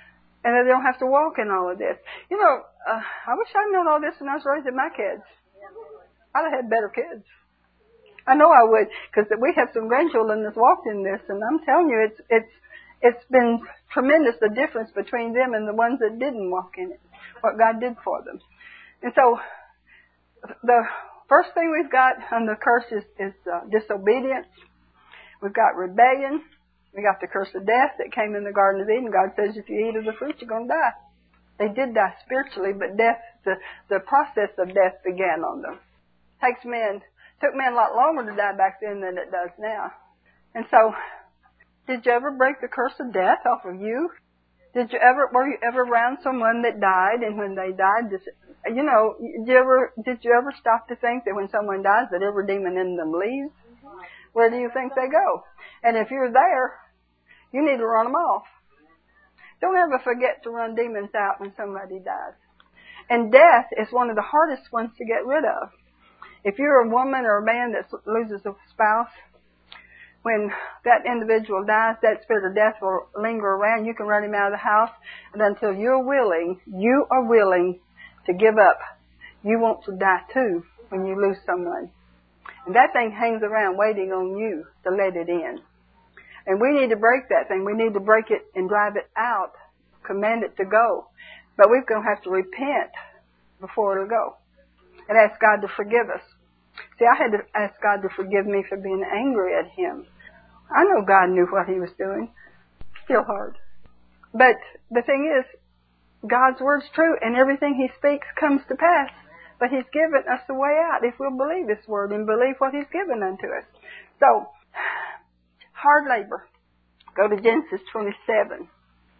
Speaker 4: And they don't have to walk in all of this. You know, I wish I'd known all this when I was raising my kids. I'd have had better kids. I know I would, because we have some grandchildren that's walked in this, and I'm telling you, it's been tremendous, the difference between them and the ones that didn't walk in it, what God did for them. And so, the first thing we've got on the curse is disobedience. We've got rebellion. We got the curse of death that came in the Garden of Eden. God says if you eat of the fruit, you're going to die. They did die spiritually, but death, the process of death began on them. Took men a lot longer to die back then than it does now. And so, did you ever break the curse of death off of you? Were you ever around someone that died, and when they died, did you ever stop to think that when someone dies that every demon in them leaves? Where do you think they go? And if you're there, you need to run them off. Don't ever forget to run demons out when somebody dies. And death is one of the hardest ones to get rid of. If you're a woman or a man that loses a spouse, when that individual dies, that spirit of death will linger around. You can run him out of the house, and until you are willing to give up. You want to die too when you lose someone. And that thing hangs around waiting on you to let it in. And we need to break that thing. We need to break it and drive it out, command it to go. But we're going to have to repent before it'll go and ask God to forgive us. See, I had to ask God to forgive me for being angry at Him. I know God knew what He was doing. Still hard. But the thing is, God's word's true, and everything He speaks comes to pass. But He's given us the way out if we'll believe His word and believe what He's given unto us. So, hard labor. Go to Genesis 27.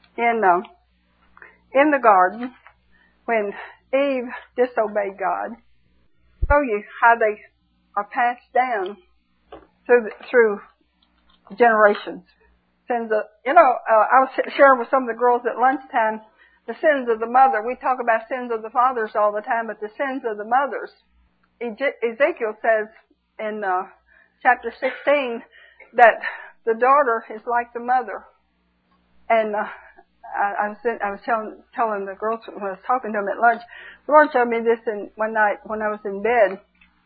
Speaker 4: In the garden, when Eve disobeyed God, show you how they are passed down through generations. I was sharing with some of the girls at lunchtime the sins of the mother. We talk about sins of the fathers all the time, but the sins of the mothers. Ezekiel says in chapter 16 that the daughter is like the mother. And I was telling the girls when I was talking to them at lunch, the Lord showed me this one night when I was in bed.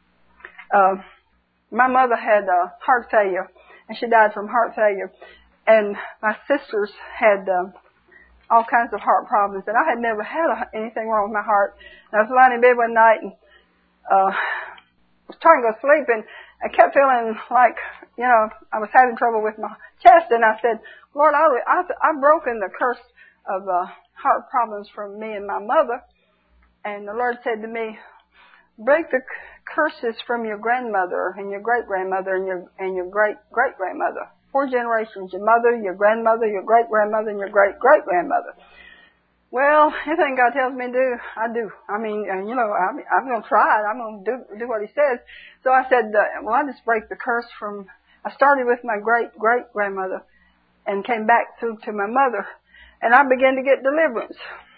Speaker 4: My mother had heart failure, and she died from heart failure. And my sisters had all kinds of heart problems, and I had never had anything wrong with my heart. And I was lying in bed one night and was trying to go to sleep, and I kept feeling like, I was having trouble with my chest, and I said, Lord, I've broken the curse of heart problems from me and my mother. And the Lord said to me, break the curses from your grandmother and your great-grandmother and your great-great-grandmother. 4 generations, your mother, your grandmother, your great-grandmother, and your great-great-grandmother. Well, anything God tells me to do, I do. I mean, I'm going to try it. I'm going to do what He says. So I said, I just break the curse from, I started with my great-great-grandmother and came back through to my mother. And I began to get deliverance.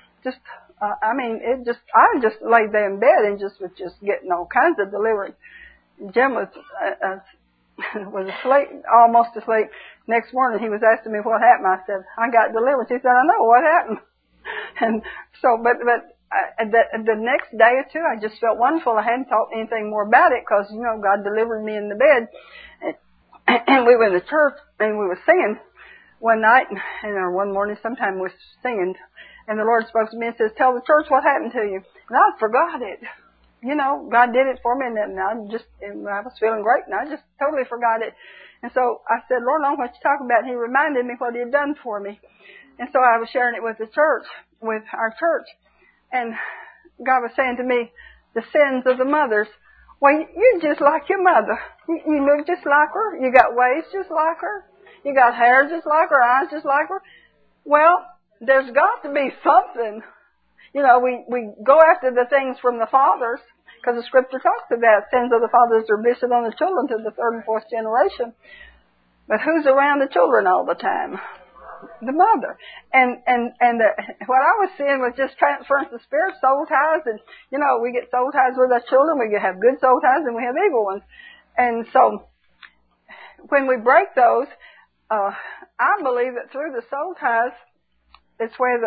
Speaker 4: I just laid there in bed and was just getting all kinds of deliverance. Jim was asleep, almost asleep. Next morning he was asking me what happened. I said, I got deliverance. He said, I know, what happened? And so, the next day or two, I just felt wonderful. I hadn't thought anything more about it because, God delivered me in the bed. And we were in the church and we were singing one night, or one morning sometime we were singing. And the Lord spoke to me and says, tell the church what happened to you. And I forgot it. God did it for me, and I was feeling great, and I just totally forgot it. And so I said, Lord, I don't know what you're talking about. And He reminded me what He had done for me. And so I was sharing it with the church, with our church. And God was saying to me, the sins of the mothers. Well, you're just like your mother. You look just like her. You got waist just like her. You got hair just like her, eyes just like her. Well, there's got to be something. We go after the things from the fathers, because the Scripture talks about sins of the fathers are visited on the children to the 3rd and 4th generation. But who's around the children all the time? The mother. And what I was seeing was just transference of spirit, soul ties, and we get soul ties with our children. We have good soul ties and we have evil ones. And so when we break those, I believe that through the soul ties, it's where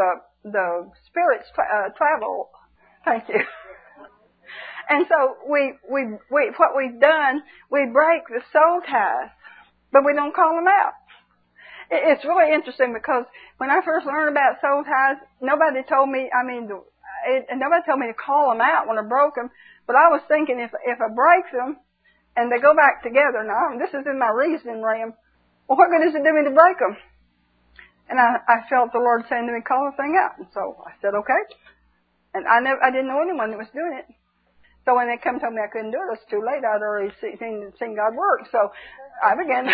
Speaker 4: the spirits travel. Thank you. And so we what we've done, we break the soul ties, but we don't call them out. It's really interesting because when I first learned about soul ties, nobody told me. Nobody told me to call them out when I broke them. But I was thinking, if I break them and they go back together, now this is in my reasoning realm. Well, what good does it do me to break them? And I felt the Lord saying to me, call the thing out. And so I said, okay. And I didn't know anyone that was doing it. So when they come and told me I couldn't do it, it was too late. I'd already seen God work. So I began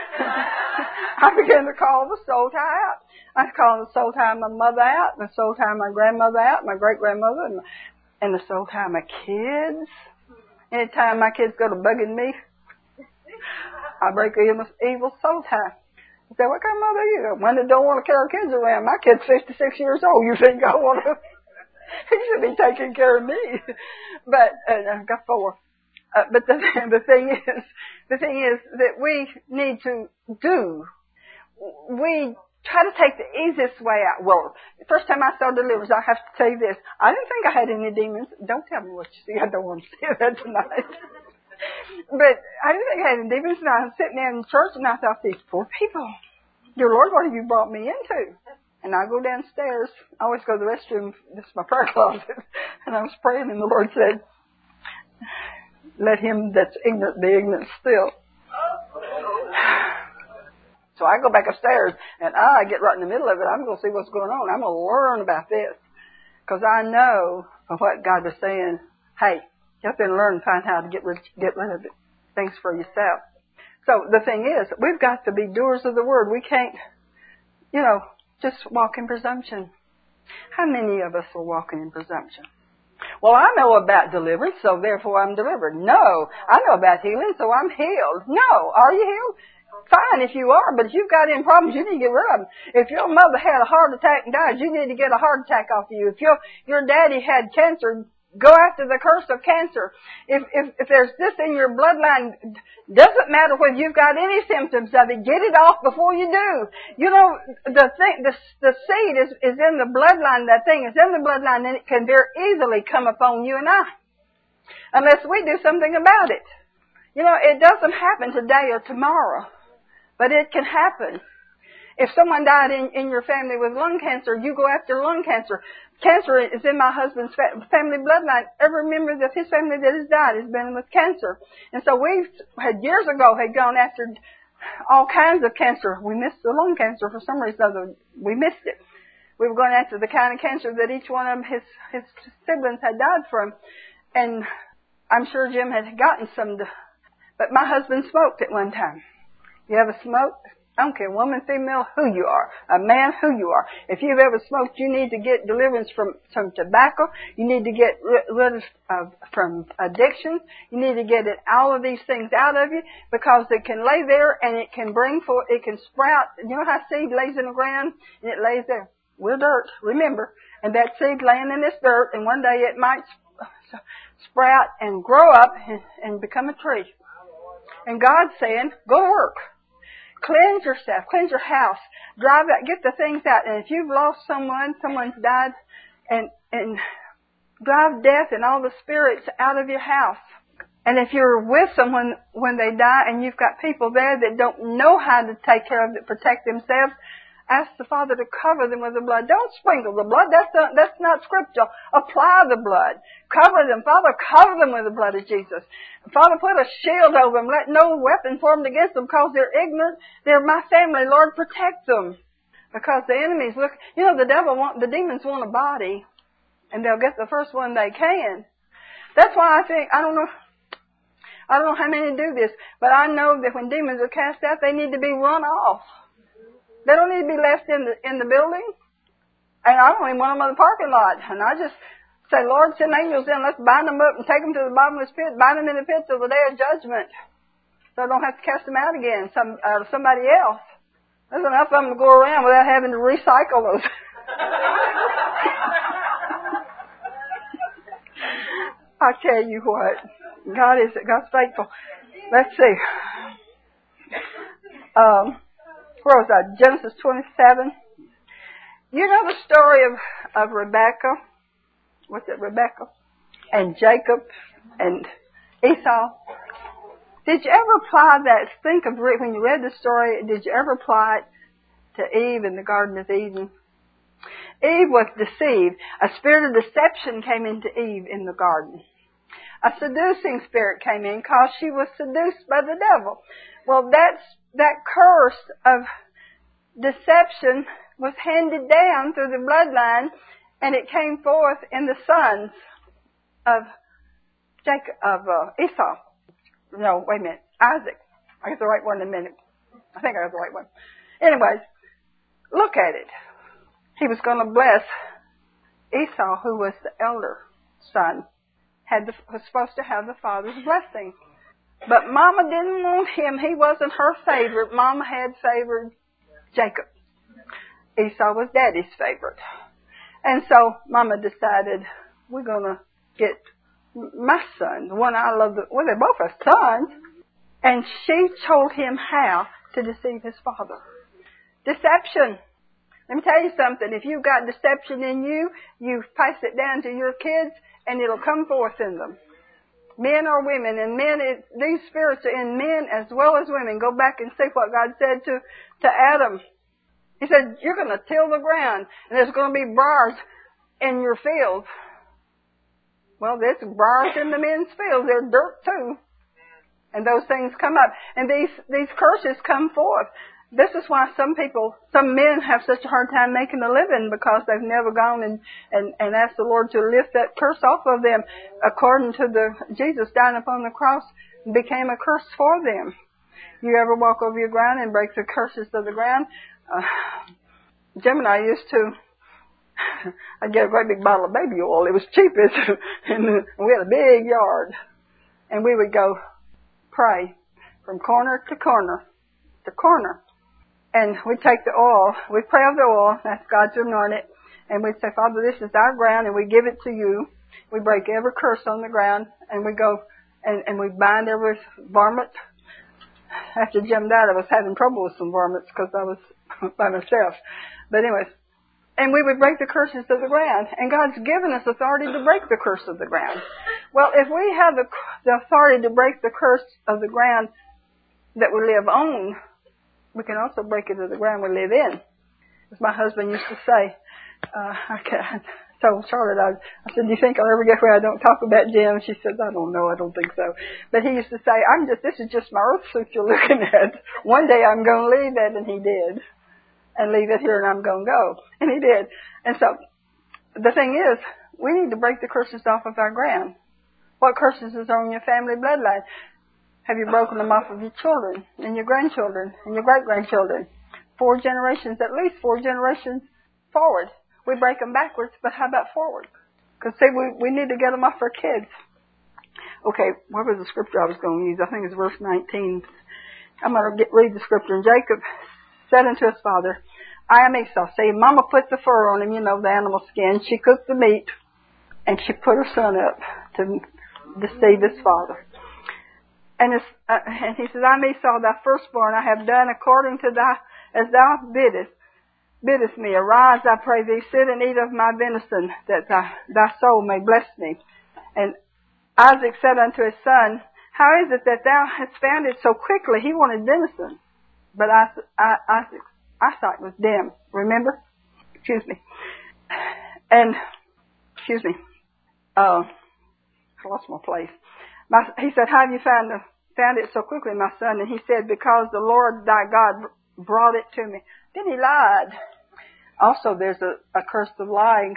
Speaker 4: to call the soul tie out. I was calling the soul tie my mother out, the soul tie my grandmother out, my great-grandmother, and the soul tie my kids. Anytime my kids go to bugging me, I break the evil soul tie. I say, what kind of mother are you? One that don't want to carry kids around. My kid's 56 years old. You think I want to? He should be taking care of me. But I've got 4. But the thing is that we need to do. We try to take the easiest way out. Well, the first time I saw deliverance, I have to tell you this. I didn't think I had any demons. Don't tell me what you see. I don't want to see that tonight. But I didn't think I had any demons. And I was sitting there in church and I thought, these poor people. Dear Lord, what have you brought me into? And I go downstairs. I always go to the restroom. This is my prayer closet. And I was praying and the Lord said, let him that's ignorant be ignorant still. So I go back upstairs and I get right in the middle of it. I'm going to see what's going on. I'm going to learn about this. Because I know of what God was saying. Hey, you have to learn and find how to get rid of it. Things for yourself. So the thing is, we've got to be doers of the word. We can't, just walk in presumption. How many of us are walking in presumption? Well, I know about deliverance, so therefore I'm delivered. No, I know about healing, so I'm healed. No, are you healed? Fine if you are, but if you've got any problems, you need to get rid of them. If your mother had a heart attack and died, you need to get a heart attack off of you. If your daddy had cancer, go after the curse of cancer. If there's this in your bloodline, doesn't matter whether you've got any symptoms of it, get it off before you do. The seed is in the bloodline, that thing is in the bloodline, and it can very easily come upon you and I. Unless we do something about it. It doesn't happen today or tomorrow, but it can happen. If someone died in your family with lung cancer, you go after lung cancer. Cancer is in my husband's family bloodline. Every member of his family that has died has been with cancer. And so we years ago had gone after all kinds of cancer. We missed the lung cancer for some reason or other. We missed it. We were going after the kind of cancer that each one of his siblings had died from. And I'm sure Jim had gotten some. But my husband smoked at one time. You ever smoked? I don't care, woman, female, who you are, a man, who you are. If you've ever smoked, you need to get deliverance from tobacco. You need to get rid of from addiction. You need to get all of these things out of you because it can lay there and it can it can sprout. You know how seed lays in the ground and it lays there? We're dirt, remember. And that seed laying in this dirt, and one day it might sprout and grow up and become a tree. And God's saying, go to work. Cleanse yourself, cleanse your house, drive out, get the things out. And if you've lost someone's died, and drive death and all the spirits out of your house. And if you're with someone when they die and you've got people there that don't know how to take care of it, protect themselves, ask the Father to cover them with the blood. Don't sprinkle the blood. That's not scriptural. Apply the blood. Cover them. Father, cover them with the blood of Jesus. Father, put a shield over them. Let no weapon formed against them because they're ignorant. They're my family. Lord, protect them. Because the enemies look, the demons want a body. And they'll get the first one they can. That's why I think, I don't know how many do this, but I know that when demons are cast out, they need to be run off. They don't need to be left in the building. And I don't even want them in the parking lot. And I just say, Lord, send angels in. Let's bind them up and take them to the bottomless pit. Bind them in the pit till the day of judgment. So I don't have to cast them out again. Somebody else. There's enough of them to go around without having to recycle those. I tell you what. God's faithful. Let's see. Where was that? Genesis 27. You know the story of Rebecca. What's it, Rebecca? And Jacob and Esau. Did you ever apply that? Think of it when you read the story. Did you ever apply it to Eve in the Garden of Eden? Eve was deceived. A spirit of deception came into Eve in the garden. A seducing spirit came in because she was seduced by the devil. Well, that curse of deception was handed down through the bloodline, and it came forth in the sons of Esau. No, wait a minute. Isaac. I get the right one in a minute. I think I got the right one. Anyways, look at it. He was going to bless Esau, who was the elder son, was supposed to have the father's blessing. But Mama didn't want him. He wasn't her favorite. Mama had favored Jacob. Esau was Daddy's favorite. And so Mama decided, we're going to get my son, the one I love. Well, they're both her sons. And she told him how to deceive his father. Deception. Let me tell you something. If you've got deception in you, you pass it down to your kids, and it'll come forth in them. Men or women, and men, these spirits are in men as well as women. Go back and see what God said to Adam. He said, you're going to till the ground, and there's going to be briars in your fields. Well, there's briars in the men's fields. They're dirt too. And those things come up. And these curses come forth. This is why some men have such a hard time making a living, because they've never gone and asked the Lord to lift that curse off of them. According to Jesus dying upon the cross became a curse for them. You ever walk over your ground and break the curses of the ground? Jim and I used to, I'd get a great big bottle of baby oil. It was cheapest. And we had a big yard. And we would go pray from corner to corner to corner. And we'd take the oil, we'd pray over the oil, ask God to anoint it, and we'd say, Father, this is our ground, and we give it to you. We break every curse on the ground, and we go, and we bind every varmint. After Jim died, I was having trouble with some varmints because I was by myself. But anyways, and we would break the curses of the ground, and God's given us authority to break the curse of the ground. Well, if we have the authority to break the curse of the ground that we live on, we can also break it to the ground we live in. As my husband used to say, I told Charlotte, I said, do you think I'll ever get where I don't talk about Jim? She said, I don't know, I don't think so. But he used to say, this is just my earth suit you're looking at. One day I'm going to leave it, and he did. And leave it here, and I'm going to go. And he did. And so, the thing is, we need to break the curses off of our ground. What curses is on your family bloodline? Have you broken them off of your children and your grandchildren and your great-grandchildren? 4 generations, at least 4 generations forward. We break them backwards, but how about forward? Because, see, we need to get them off our kids. Okay, what was the scripture I was going to use? I think it's verse 19. I'm going to read the scripture. And Jacob said unto his father, I am Esau. See, Mama put the fur on him, the animal skin. She cooked the meat, and she put her son up to deceive his father. And he says, I am Esau, thy firstborn. I have done according to as thou biddest me. Arise, I pray thee, sit and eat of my venison, that thy soul may bless me. And Isaac said unto his son, how is it that thou hast found it so quickly? He wanted venison. But Isaac's eyesight was dim. Remember? I lost my place. He said, how have you found it so quickly, my son? And he said, because the Lord thy God brought it to me. Then he lied. Also, there's a curse of lying.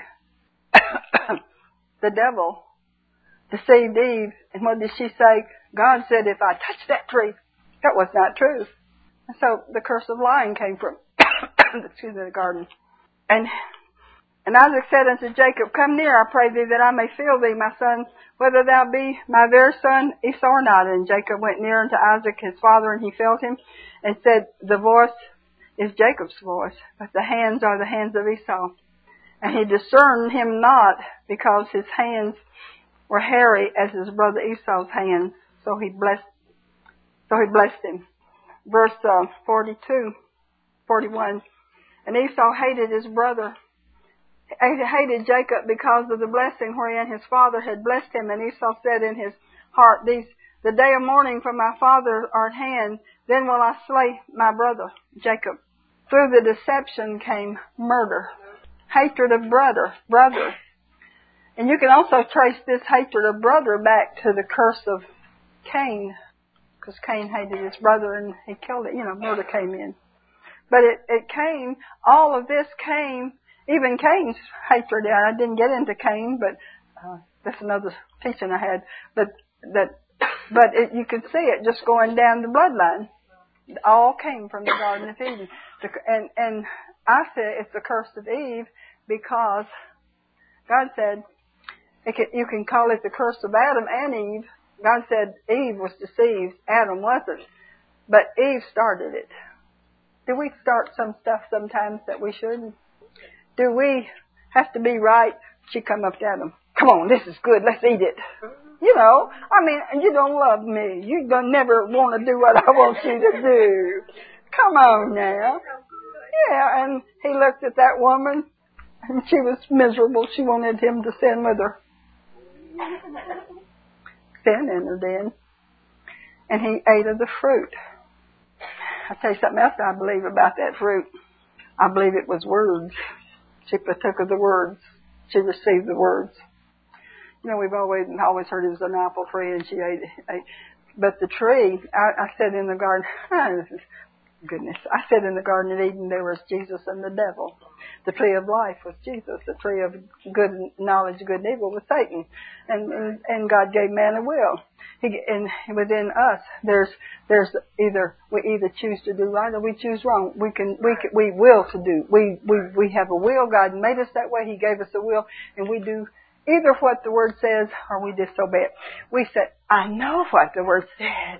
Speaker 4: The devil deceived Eve. And what did she say? God said, if I touch that tree, that was not true. And so the curse of lying came from the garden. And Isaac said unto Jacob, come near, I pray thee, that I may feel thee, my son, whether thou be my very son Esau or not. And Jacob went near unto Isaac his father, and he felt him, and said, the voice is Jacob's voice, but the hands are the hands of Esau. And he discerned him not, because his hands were hairy as his brother Esau's hands. So he blessed him. Verse 41. And Esau hated his brother hated Jacob because of the blessing wherein his father had blessed him. And Esau said in his heart, the day of mourning for my father are at hand, then will I slay my brother Jacob. Through the deception came murder, hatred of brother. And you can also trace this hatred of brother back to the curse of Cain, because Cain hated his brother and he killed it. Murder came in. But it came, all of this came, even Cain's hatred. I didn't get into Cain, but that's another teaching I had. But you can see it just going down the bloodline. It all came from the Garden of Eden. And I say it's the curse of Eve because God said, you can call it the curse of Adam and Eve. God said Eve was deceived, Adam wasn't. But Eve started it. Do we start some stuff sometimes that we shouldn't? Do we have to be right? She come up to Adam. Come on, this is good. Let's eat it. You don't love me. You don't never want to do what I want you to do. Come on now. Yeah, and he looked at that woman, and she was miserable. She wanted him to sin with her. Sin entered in, and he ate of the fruit. I'll tell you something else I believe about that fruit. I believe it was words. She partook of the words. She received the words. We've always heard it was an apple tree, and she ate. But the tree, I said in the garden, I said in the Garden of Eden there was Jesus and the devil. The tree of life was Jesus. The tree of good knowledge, good and evil was Satan. And God gave man a will. And within us, we either choose to do right or we choose wrong. We will to do. We have a will. God made us that way. He gave us a will, and we do either what the Word says or we disobey it. We said, I know what the Word said,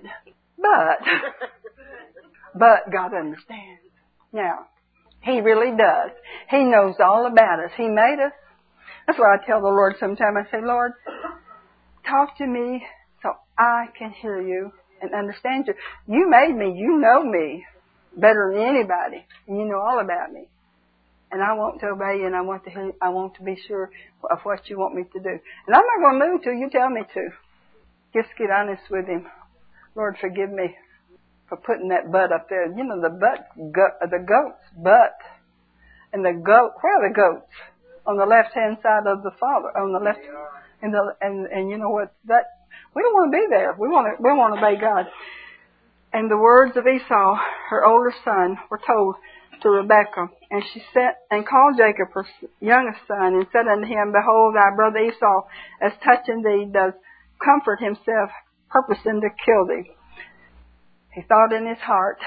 Speaker 4: but God understands. Now, He really does. He knows all about us. He made us. That's why I tell the Lord sometimes. I say, Lord, talk to me so I can hear you and understand you. You made me. You know me better than anybody. And you know all about me. And I want to obey you, and I want to hear, I want to be sure of what you want me to do. And I'm not going to move till you tell me to. Just get honest with Him. Lord, forgive me for putting that butt up there. The goat's butt. And the goat, where are the goats? On the left-hand side of the Father. On the left. And you know what? We don't want to be there. We want to obey God. And the words of Esau, her older son, were told to Rebekah. And she sent and called Jacob, her youngest son, and said unto him, Behold, thy brother Esau, as touching thee, does comfort himself, purposing to kill thee. He thought in his heart.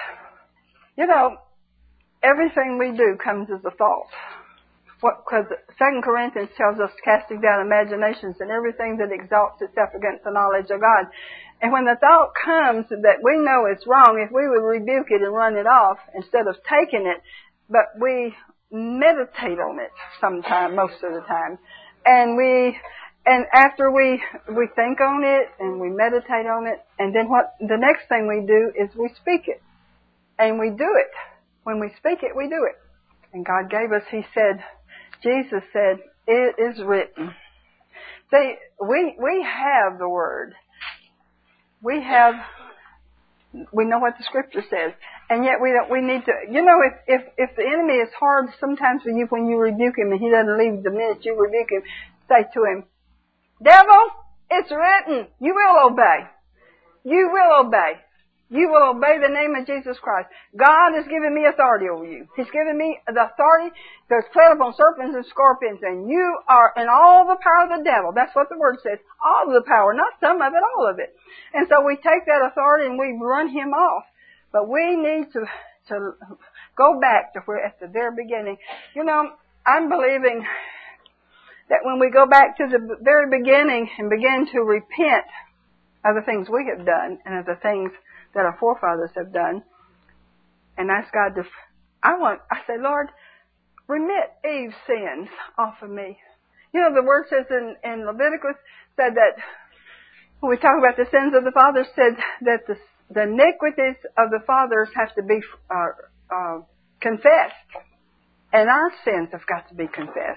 Speaker 4: Everything we do comes as a thought. Because 2 Corinthians tells us casting down imaginations and everything that exalts itself against the knowledge of God. And when the thought comes that we know it's wrong, if we would rebuke it and run it off instead of taking it, but we meditate on it sometime, most of the time. And after we think on it and we meditate on it, and then the next thing we do is we speak it. And we do it. When we speak it, we do it. And God gave us, Jesus said, it is written. See, we have the Word. We know what the Scripture says. And yet we need to, if the enemy is hard sometimes for you when you rebuke him and he doesn't leave the minute you rebuke him, say to him, Devil, it's written. You will obey. You will obey. You will obey the name of Jesus Christ. God has given me authority over you. He's given me the authority to tread upon serpents and scorpions, and you are in all the power of the devil. That's what the Word says. All of the power, not some of it, all of it. And so we take that authority and we run him off. But we need to go back to where at the very beginning. I'm believing that when we go back to the very beginning and begin to repent of the things we have done and of the things that our forefathers have done, and ask God to, I say, Lord, remit Eve's sins off of me. The Word says in Leviticus, said that, when we talk about the sins of the fathers, said that the iniquities of the fathers have to be confessed. And our sins have got to be confessed.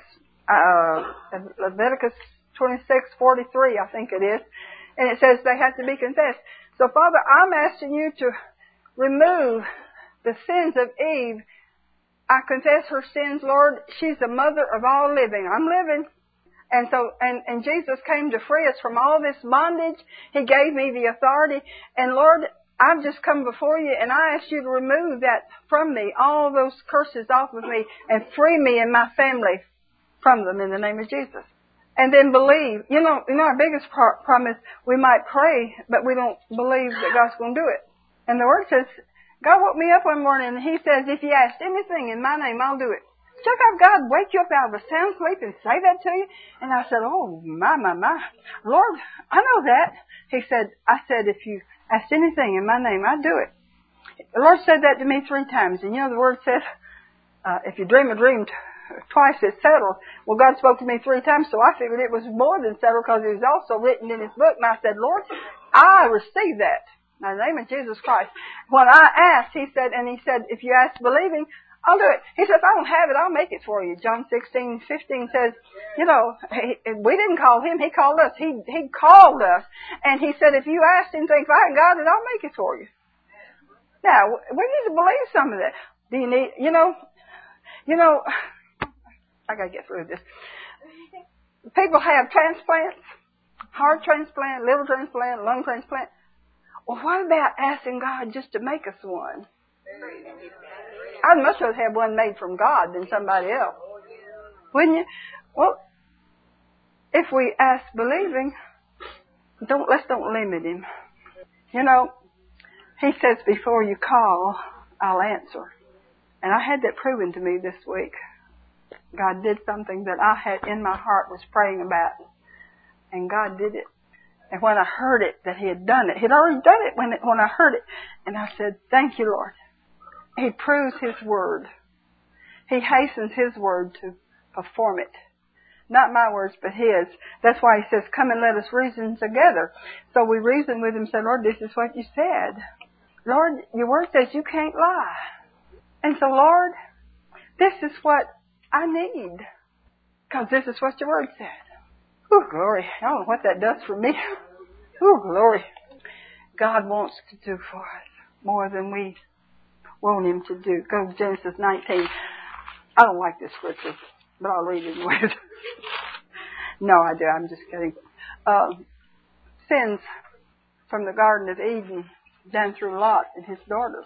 Speaker 4: Leviticus 26:43, I think it is. And it says they have to be confessed. So, Father, I'm asking you to remove the sins of Eve. I confess her sins, Lord. She's the mother of all living. I'm living. And so, and Jesus came to free us from all this bondage. He gave me the authority. And Lord, I've just come before you and I ask you to remove that from me, all those curses off of me, and free me and my family from them in the name of Jesus. And then believe. You know our biggest problem is we might pray, but we don't believe that God's going to do it. And the Word says, God woke me up one morning and He says, if you ask anything in my name, I'll do it. Check out God wake you up out of a sound sleep and say that to you? And I said, oh, my. Lord, I know that. I said, if you ask anything in my name, I'll do it. The Lord said that to me 3 times. And the Word says, if you dream a dream twice, it's settled. Well, God spoke to me 3 times, so I figured it was more than settled because it was also written in His book. And I said, Lord, I receive that. In the name of Jesus Christ. When I asked, He said, if you ask believing, I'll do it. He says, I don't have it, I'll make it for you. John 16:15 says, we didn't call Him, He called us. He called us. And He said, if you ask Him things, if I got it, I'll make it for you. Now, we need to believe some of that. Do you need, I gotta get through this. People have transplants, heart transplant, liver transplant, lung transplant. Well, what about asking God just to make us one? I'd much rather have one made from God than somebody else. Wouldn't you? Well, if we ask believing, let's don't limit Him. He says, before you call, I'll answer. And I had that proven to me this week. God did something that I had in my heart was praying about. And God did it. And when I heard it, that He had done it, He'd already done it when I heard it. And I said, thank you, Lord. He proves His word. He hastens His word to perform it. Not my words, but His. That's why He says, come and let us reason together. So we reason with Him and say, Lord, this is what you said. Lord, your word says you can't lie. And so, Lord, this is what I need. Because this is what your word said. Oh, glory. I don't know what that does for me. Oh, glory. God wants to do for us more than we want Him to do. Go to Genesis 19. I don't like this scripture, but I'll read it anyway. No, I do. I'm just kidding. Sins from the Garden of Eden done through Lot and his daughters.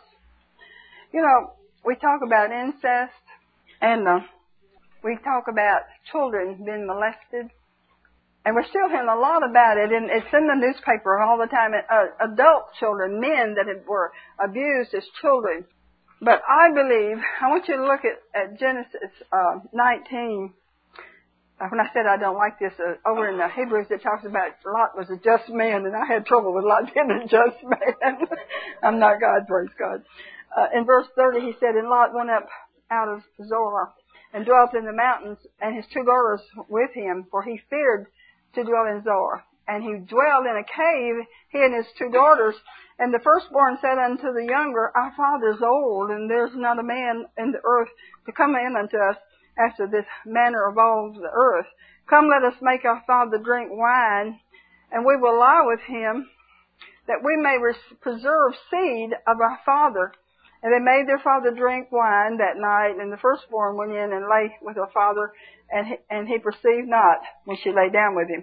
Speaker 4: We talk about incest, and we talk about children being molested. And we're still hearing a lot about it, and it's in the newspaper all the time. Adult children, men that were abused as children. But I believe, I want you to look at Genesis 19. When I said I don't like this, over in the Hebrews it talks about Lot was a just man, and I had trouble with Lot being a just man. I'm not God, praise God. In verse 30 he said, and Lot went up out of Zoar and dwelt in the mountains, and his 2 daughters with him, for he feared to dwell in Zoar. And he dwelled in a cave, he and his 2 daughters. And the firstborn said unto the younger, our father is old, and there's not a man in the earth to come in unto us after this manner of all the earth. Come, let us make our father drink wine, and we will lie with him, that we may preserve seed of our father. And they made their father drink wine that night, and the firstborn went in and lay with her father, and he perceived not when she lay down with him.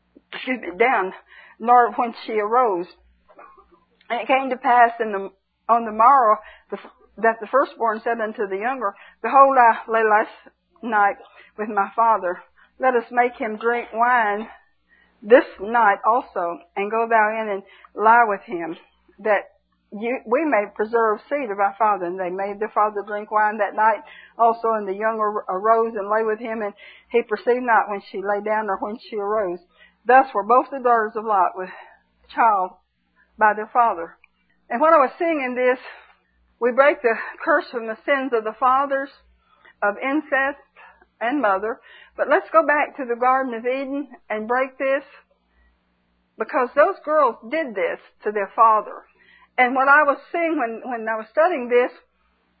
Speaker 4: Nor when she arose. And it came to pass on the morrow that the firstborn said unto the younger, behold, I lay last night with my father. Let us make him drink wine this night also, and go thou in and lie with him, that we may preserve seed of our father. And they made their father drink wine that night also, and the younger arose and lay with him, and he perceived not when she lay down or when she arose. Thus were both the daughters of Lot with child by their father. And when I was singing this, we break the curse from the sins of the fathers, of incest and mother. But let's go back to the Garden of Eden and break this, because those girls did this to their father. And what I was seeing when I was studying this,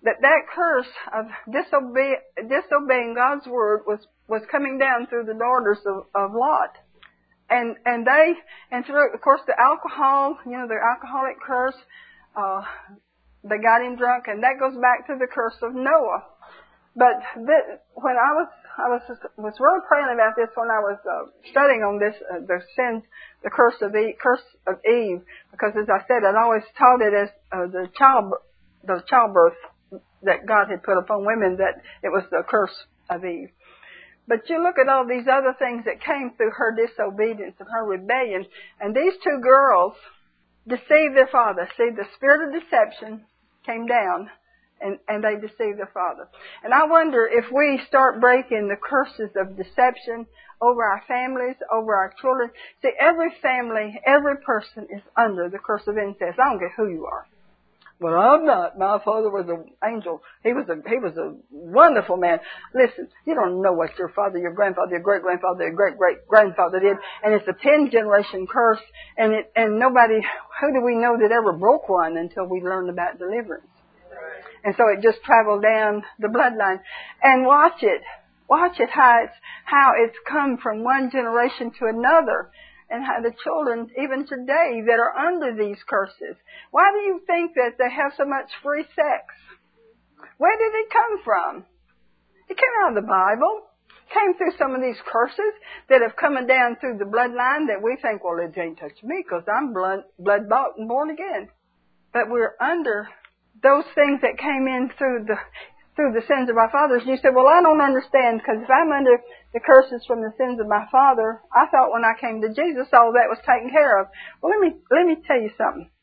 Speaker 4: that curse of disobeying God's word was coming down through the daughters of Lot. And through, of course, the alcohol, the alcoholic curse, they got him drunk, and that goes back to the curse of Noah. But when I was really praying about this when I was studying on this, the curse of Eve, because as I said, I'd always taught it as the childbirth that God had put upon women, that it was the curse of Eve. But you look at all these other things that came through her disobedience and her rebellion, and these two girls deceived their father. See, the spirit of deception came down, and they deceived their father. And I wonder if we start breaking the curses of deception over our families, over our children. See, every family, every person is under the curse of incest. I don't care who you are. Well, I'm not. My father was an angel. He was a wonderful man. Listen, you don't know what your father, your grandfather, your great-grandfather, your great-great-grandfather did, and it's a 10-generation curse, and nobody, who do we know that ever broke one until we learned about deliverance? And so it just traveled down the bloodline. And watch it how it's come from one generation to another. And how the children, even today, that are under these curses. Why do you think that they have so much free sex? Where did it come from? It came out of the Bible. It came through some of these curses that have come down through the bloodline that we think, well, it ain't touched me because I'm blood bought and born again. But we're under those things that came in through the sins of our fathers. And you say, well, I don't understand, because if I'm under the curses from the sins of my father, I thought when I came to Jesus all that was taken care of. Well, let me tell you something.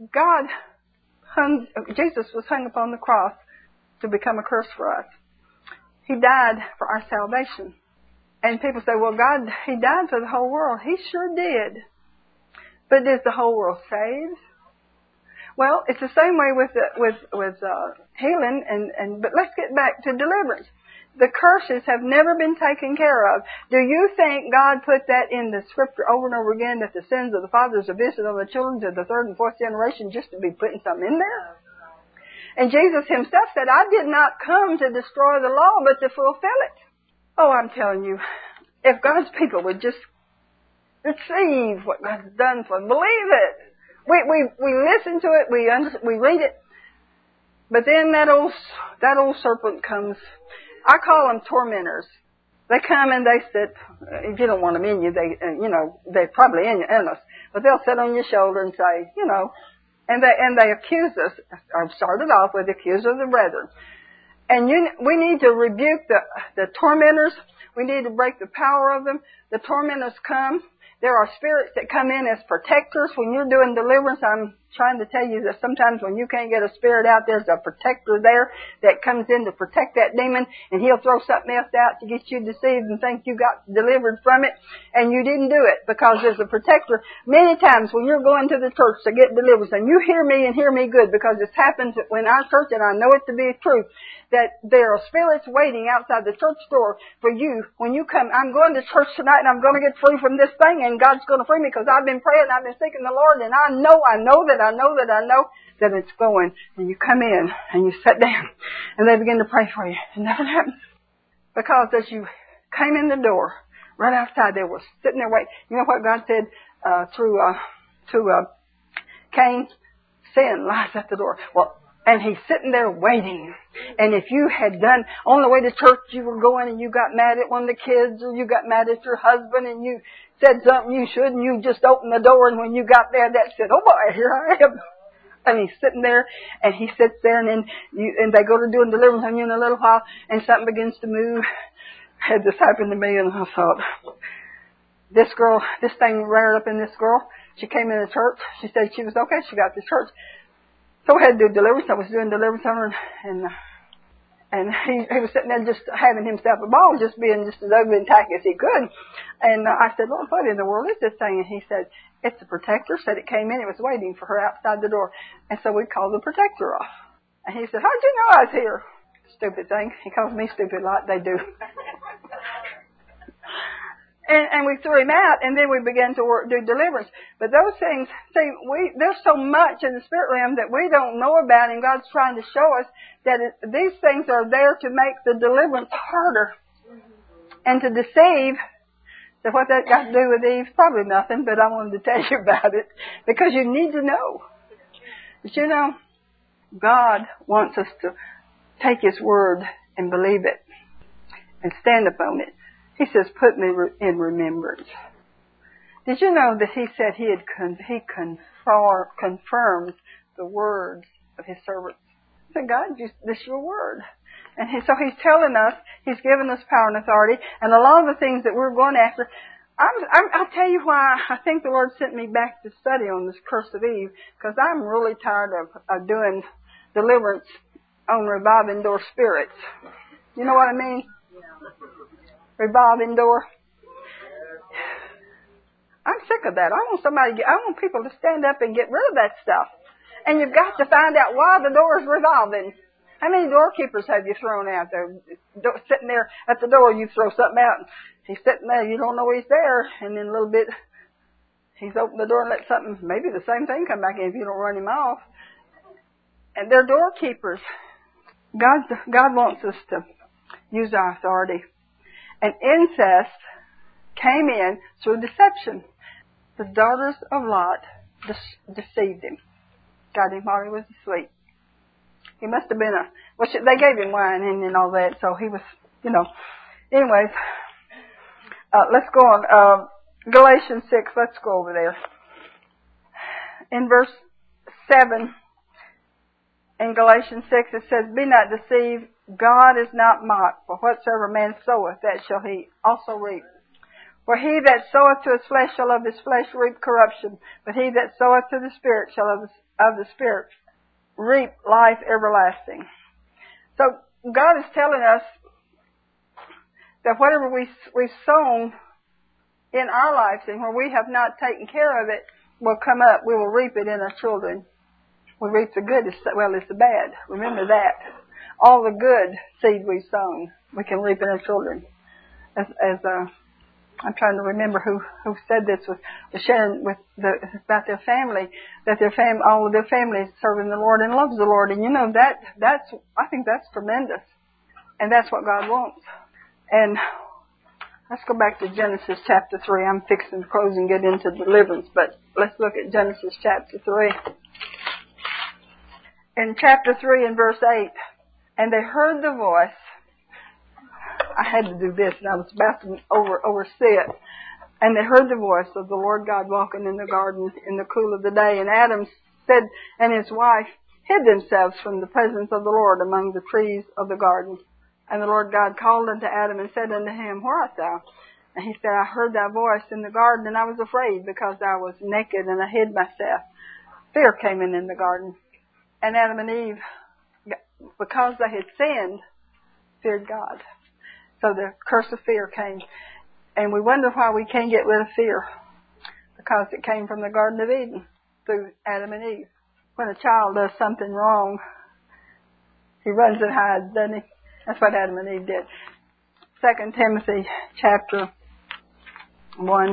Speaker 4: Jesus was hung upon the cross to become a curse for us. He died for our salvation. And people say, well, He died for the whole world. He sure did. But is the whole world saved? Well, it's the same way with healing, but let's get back to deliverance. The curses have never been taken care of. Do you think God put that in the scripture over and over again, that the sins of the fathers are visited on the children to the third and fourth generation, just to be putting something in there? And Jesus himself said, I did not come to destroy the law, but to fulfill it. Oh, I'm telling you, if God's people would just receive what God's done for them, believe it. We listen to it, we read it, but then that old serpent comes. I call them tormentors. They come and they sit. If you don't want them in you, they're probably in us, but they'll sit on your shoulder and say, and they accuse us. I started off with accuse of the brethren, and we need to rebuke the tormentors. We need to break the power of them. The tormentors come. There are spirits that come in as protectors. When you're doing deliverance, I'm trying to tell you that sometimes when you can't get a spirit out, there's a protector there that comes in to protect that demon, and he'll throw something else out to get you deceived and think you got delivered from it, and you didn't do it, because there's a protector. Many times when you're going to the church to get deliverance, and you hear me and hear me good, because it's happened in our church, and I know it to be true, that there are spirits waiting outside the church door for you when you come. I'm going to church tonight, and I'm going to get free from this thing, and God's going to free me, because I've been praying, I've been seeking the Lord, and I know that it's going. And you come in, and you sit down, and they begin to pray for you. And nothing happens. Because as you came in the door, right outside, they were sitting there waiting. You know what God said to Cain? Sin lies at the door. Well, and he's sitting there waiting. And if you had done, on the way to church you were going and you got mad at one of the kids, or you got mad at your husband and you said something you shouldn't, you just opened the door, and when you got there, that said, oh boy, here I am. And he's sitting there, and he sits there, and then and they go to doing deliverance on you in a little while, and something begins to move. Had this happened to me, and I thought, this thing reared up in this girl. She came in the church. She said she was okay. She got to church. So I had to do deliverance. I was doing deliverance on her, and he was sitting there just having himself a ball, just being just as ugly and tacky as he could. And I said, well, what in the world is this thing? And he said, it's a protector. Said it came in. It was waiting for her outside the door. And so we called the protector off. And he said, how'd you know I was here? Stupid thing. He calls me stupid like they do. And we threw him out, and then we began to do deliverance. But those things, see, there's so much in the spirit realm that we don't know about, and God's trying to show us that these things are there to make the deliverance harder and to deceive. So what that got to do with Eve? Probably nothing, but I wanted to tell you about it because you need to know. But you know, God wants us to take His word and believe it and stand upon it. He says, put me in remembrance. Did you know that He said He confirms the words of His servants? He said, God, this is your word. And so He's telling us, He's given us power and authority, and a lot of the things that we're going after. I'll tell you why I think the Lord sent me back to study on this curse of Eve, because I'm really tired of doing deliverance on revolving door spirits. You know what I mean? Revolving door. I'm sick of that. I want people to stand up and get rid of that stuff. And you've got to find out why the door is revolving. How many doorkeepers have you thrown out there? Sitting there at the door, you throw something out. He's sitting there, you don't know he's there. And then a little bit, he's opened the door and let something, maybe the same thing come back in if you don't run him off. And they're doorkeepers. God wants us to use our authority. And incest came in through deception. The daughters of Lot deceived him. Got him while he was asleep. He must have been they gave him wine and all that, so he was, Anyways, let's go on. Galatians 6, let's go over there. In verse 7, in Galatians 6, it says, be not deceived, God is not mocked, for whatsoever man soweth, that shall he also reap. For he that soweth to his flesh shall of his flesh reap corruption, but he that soweth to the Spirit shall of the Spirit reap life everlasting. So God is telling us that whatever we've sown in our lives and where we have not taken care of it will come up. We will reap it in our children. We reap the good as well as the bad. Remember that. All the good seed we've sown, we can reap in our children. I'm trying to remember who said this, was sharing about their family, that all of their family is serving the Lord and loves the Lord. And I think that's tremendous. And that's what God wants. And let's go back to Genesis chapter 3. I'm fixing to close and get into deliverance, but let's look at Genesis chapter 3. In chapter 3 and verse 8, and they heard the voice. I had to do this, and I was about to oversee it. And they heard the voice of the Lord God walking in the garden in the cool of the day. And Adam said, and his wife hid themselves from the presence of the Lord among the trees of the garden. And the Lord God called unto Adam and said unto him, where art thou? And he said, I heard thy voice in the garden, and I was afraid, because I was naked, and I hid myself. Fear came in the garden. And Adam and Eve, because they had sinned, feared God. So the curse of fear came. And we wonder why we can't get rid of fear. Because it came from the Garden of Eden through Adam and Eve. When a child does something wrong, he runs and hides, doesn't he? That's what Adam and Eve did. 2 Timothy chapter 1.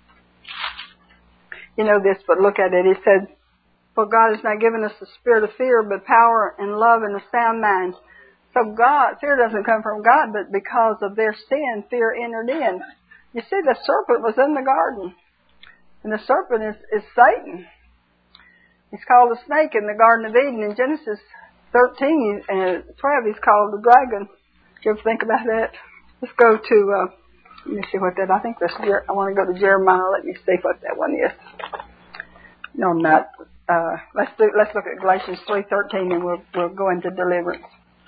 Speaker 4: You know this, but look at it. He said, for God has not given us the spirit of fear, but power and love and a sound mind. So fear doesn't come from God, but because of their sin, fear entered in. You see, the serpent was in the garden. And the serpent is Satan. He's called a snake in the Garden of Eden. In Genesis 13 and 12, he's called the dragon. Did you ever think about that? Let's go to, let me see what that, I think that's, I want to go to Jeremiah. Let me see what that one is. No, I'm not. Let's look at Galatians 3:13, and we'll go into deliverance.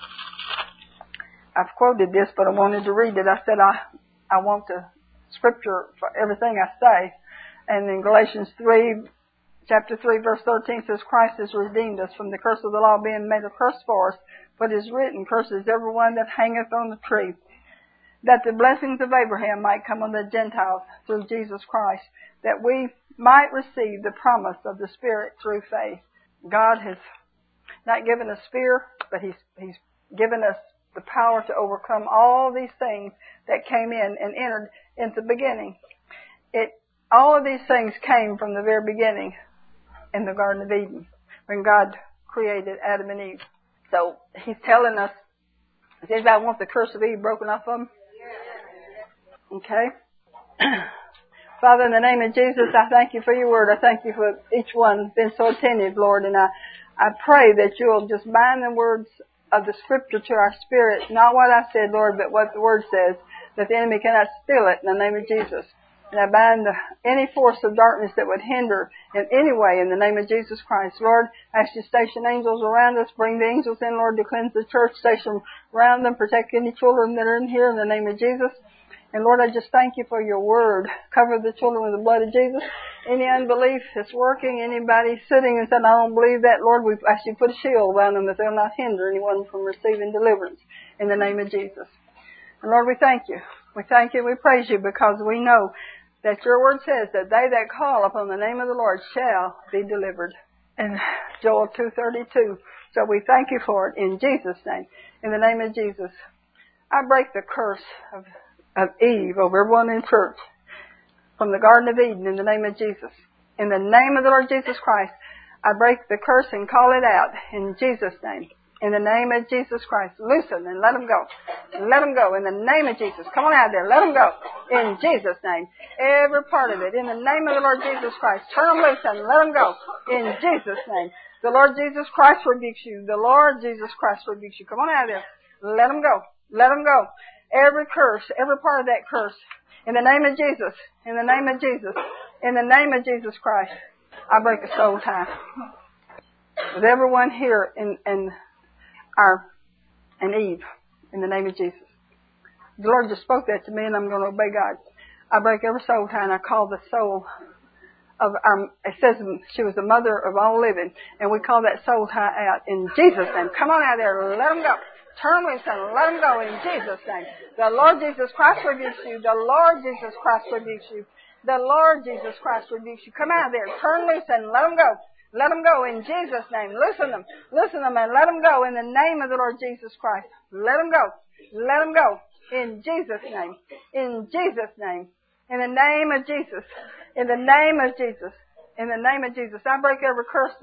Speaker 4: I've quoted this, but I wanted to read it. I said I want the scripture for everything I say. And in Galatians 3, chapter 3, verse 13 says, Christ has redeemed us from the curse of the law, being made a curse for us. But it is written, curses every one that hangeth on the tree, that the blessings of Abraham might come on the Gentiles through Jesus Christ, that we might receive the promise of the Spirit through faith. God has not given us fear, but He's given us the power to overcome all these things that came in and entered in the beginning. All of these things came from the very beginning in the Garden of Eden when God created Adam and Eve. So he's telling us, does anybody want the curse of Eve broken off of them? Okay. Father, in the name of Jesus, I thank you for your word. I thank you for each one being so attentive, Lord. And I pray that you'll just bind the words of the scripture to our spirit. Not what I said, Lord, but what the word says, that the enemy cannot steal it in the name of Jesus. And I bind any force of darkness that would hinder in any way in the name of Jesus Christ. Lord, I ask you to station angels around us. Bring the angels in, Lord, to cleanse the church. Station around them. Protect any children that are in here in the name of Jesus. And Lord, I just thank you for your word. Cover the children with the blood of Jesus. Any unbelief that's working, anybody sitting and saying, I don't believe that, Lord, we ask you to put a shield around them that they'll not hinder anyone from receiving deliverance in the name of Jesus. And Lord, we thank you. We thank you. We praise you because we know that your word says that they that call upon the name of the Lord shall be delivered. In Joel 2:32. So we thank you for it in Jesus' name. In the name of Jesus. I break the curse of Eve over everyone in church from the Garden of Eden in the name of Jesus. In the name of the Lord Jesus Christ, I break the curse and call it out in Jesus' name. In the name of Jesus Christ, loosen and let them go. Let them go in the name of Jesus. Come on out there. Let them go in Jesus' name. Every part of it in the name of the Lord Jesus Christ. Turn them loose and let them go in Jesus' name. The Lord Jesus Christ rebukes you. The Lord Jesus Christ rebukes you. Come on out there. Let them go. Let them go. Every curse, every part of that curse. In the name of Jesus. In the name of Jesus. In the name of Jesus Christ. I break the soul tie. With everyone here and Eve, in the name of Jesus. The Lord just spoke that to me, and I'm going to obey God. I break every soul tie, and I call the soul of it says she was the mother of all living, and we call that soul tie out in Jesus' name. Come on out there, let them go. Turn loose and let them go in Jesus' name. The Lord Jesus Christ rebukes you. The Lord Jesus Christ rebukes you. The Lord Jesus Christ rebukes you. Come out there, turn loose and let them go. Let them go in Jesus' name. Loosen them and let them go in the name of the Lord Jesus Christ. Let them go. Let them go in Jesus' name. In Jesus' name. In the name of Jesus. In the name of Jesus. In the name of Jesus. I break every curse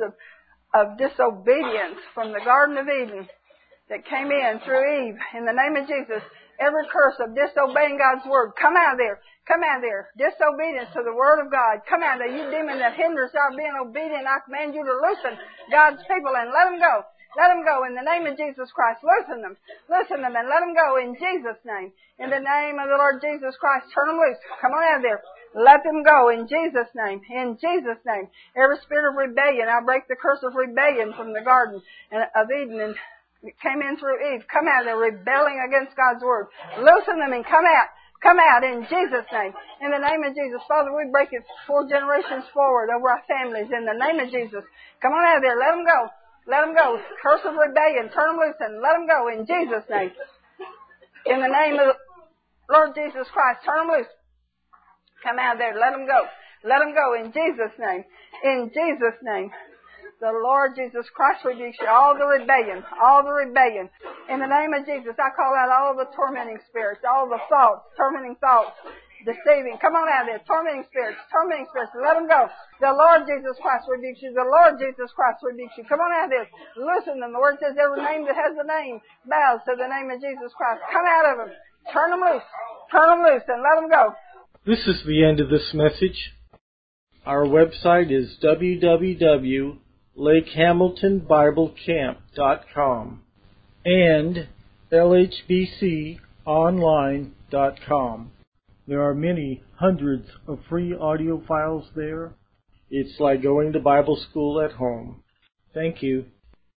Speaker 4: of disobedience from the Garden of Eden that came in through Eve. In the name of Jesus. Every curse of disobeying God's word. Come out of there. Come out of there. Disobedience to the word of God. Come out of there. You demon that hinders our being obedient. I command you to loosen God's people and let them go. Let them go in the name of Jesus Christ. Loosen them. Loosen them and let them go in Jesus' name. In the name of the Lord Jesus Christ. Turn them loose. Come on out of there. Let them go in Jesus' name. In Jesus' name. Every spirit of rebellion. I break the curse of rebellion from the Garden of Eden and it came in through Eve. Come out. They're rebelling against God's word. Loosen them and come out. Come out in Jesus' name. In the name of Jesus. Father, we break it 4 generations forward over our families. In the name of Jesus. Come on out of there. Let them go. Let them go. Curse of rebellion. Turn them loose and let them go in Jesus' name. In the name of the Lord Jesus Christ. Turn them loose. Come out of there. Let them go. Let them go in Jesus' name. In Jesus' name. The Lord Jesus Christ rebukes you. All the rebellion. All the rebellion. In the name of Jesus, I call out all the tormenting spirits. All the thoughts. Tormenting thoughts. Deceiving. Come on out of there. Tormenting spirits. Tormenting spirits. Let them go. The Lord Jesus Christ rebukes you. The Lord Jesus Christ rebukes you. Come on out of there. Listen them. The word says every name that has a name bows to the name of Jesus Christ. Come out of them. Turn them loose. Turn them loose and let them go.
Speaker 2: This is the end of this message. Our website is www.lakehamiltonbiblecamp.com and lhbconline.com. There are many hundreds of free audio files there. It's like going to Bible school at home. Thank you.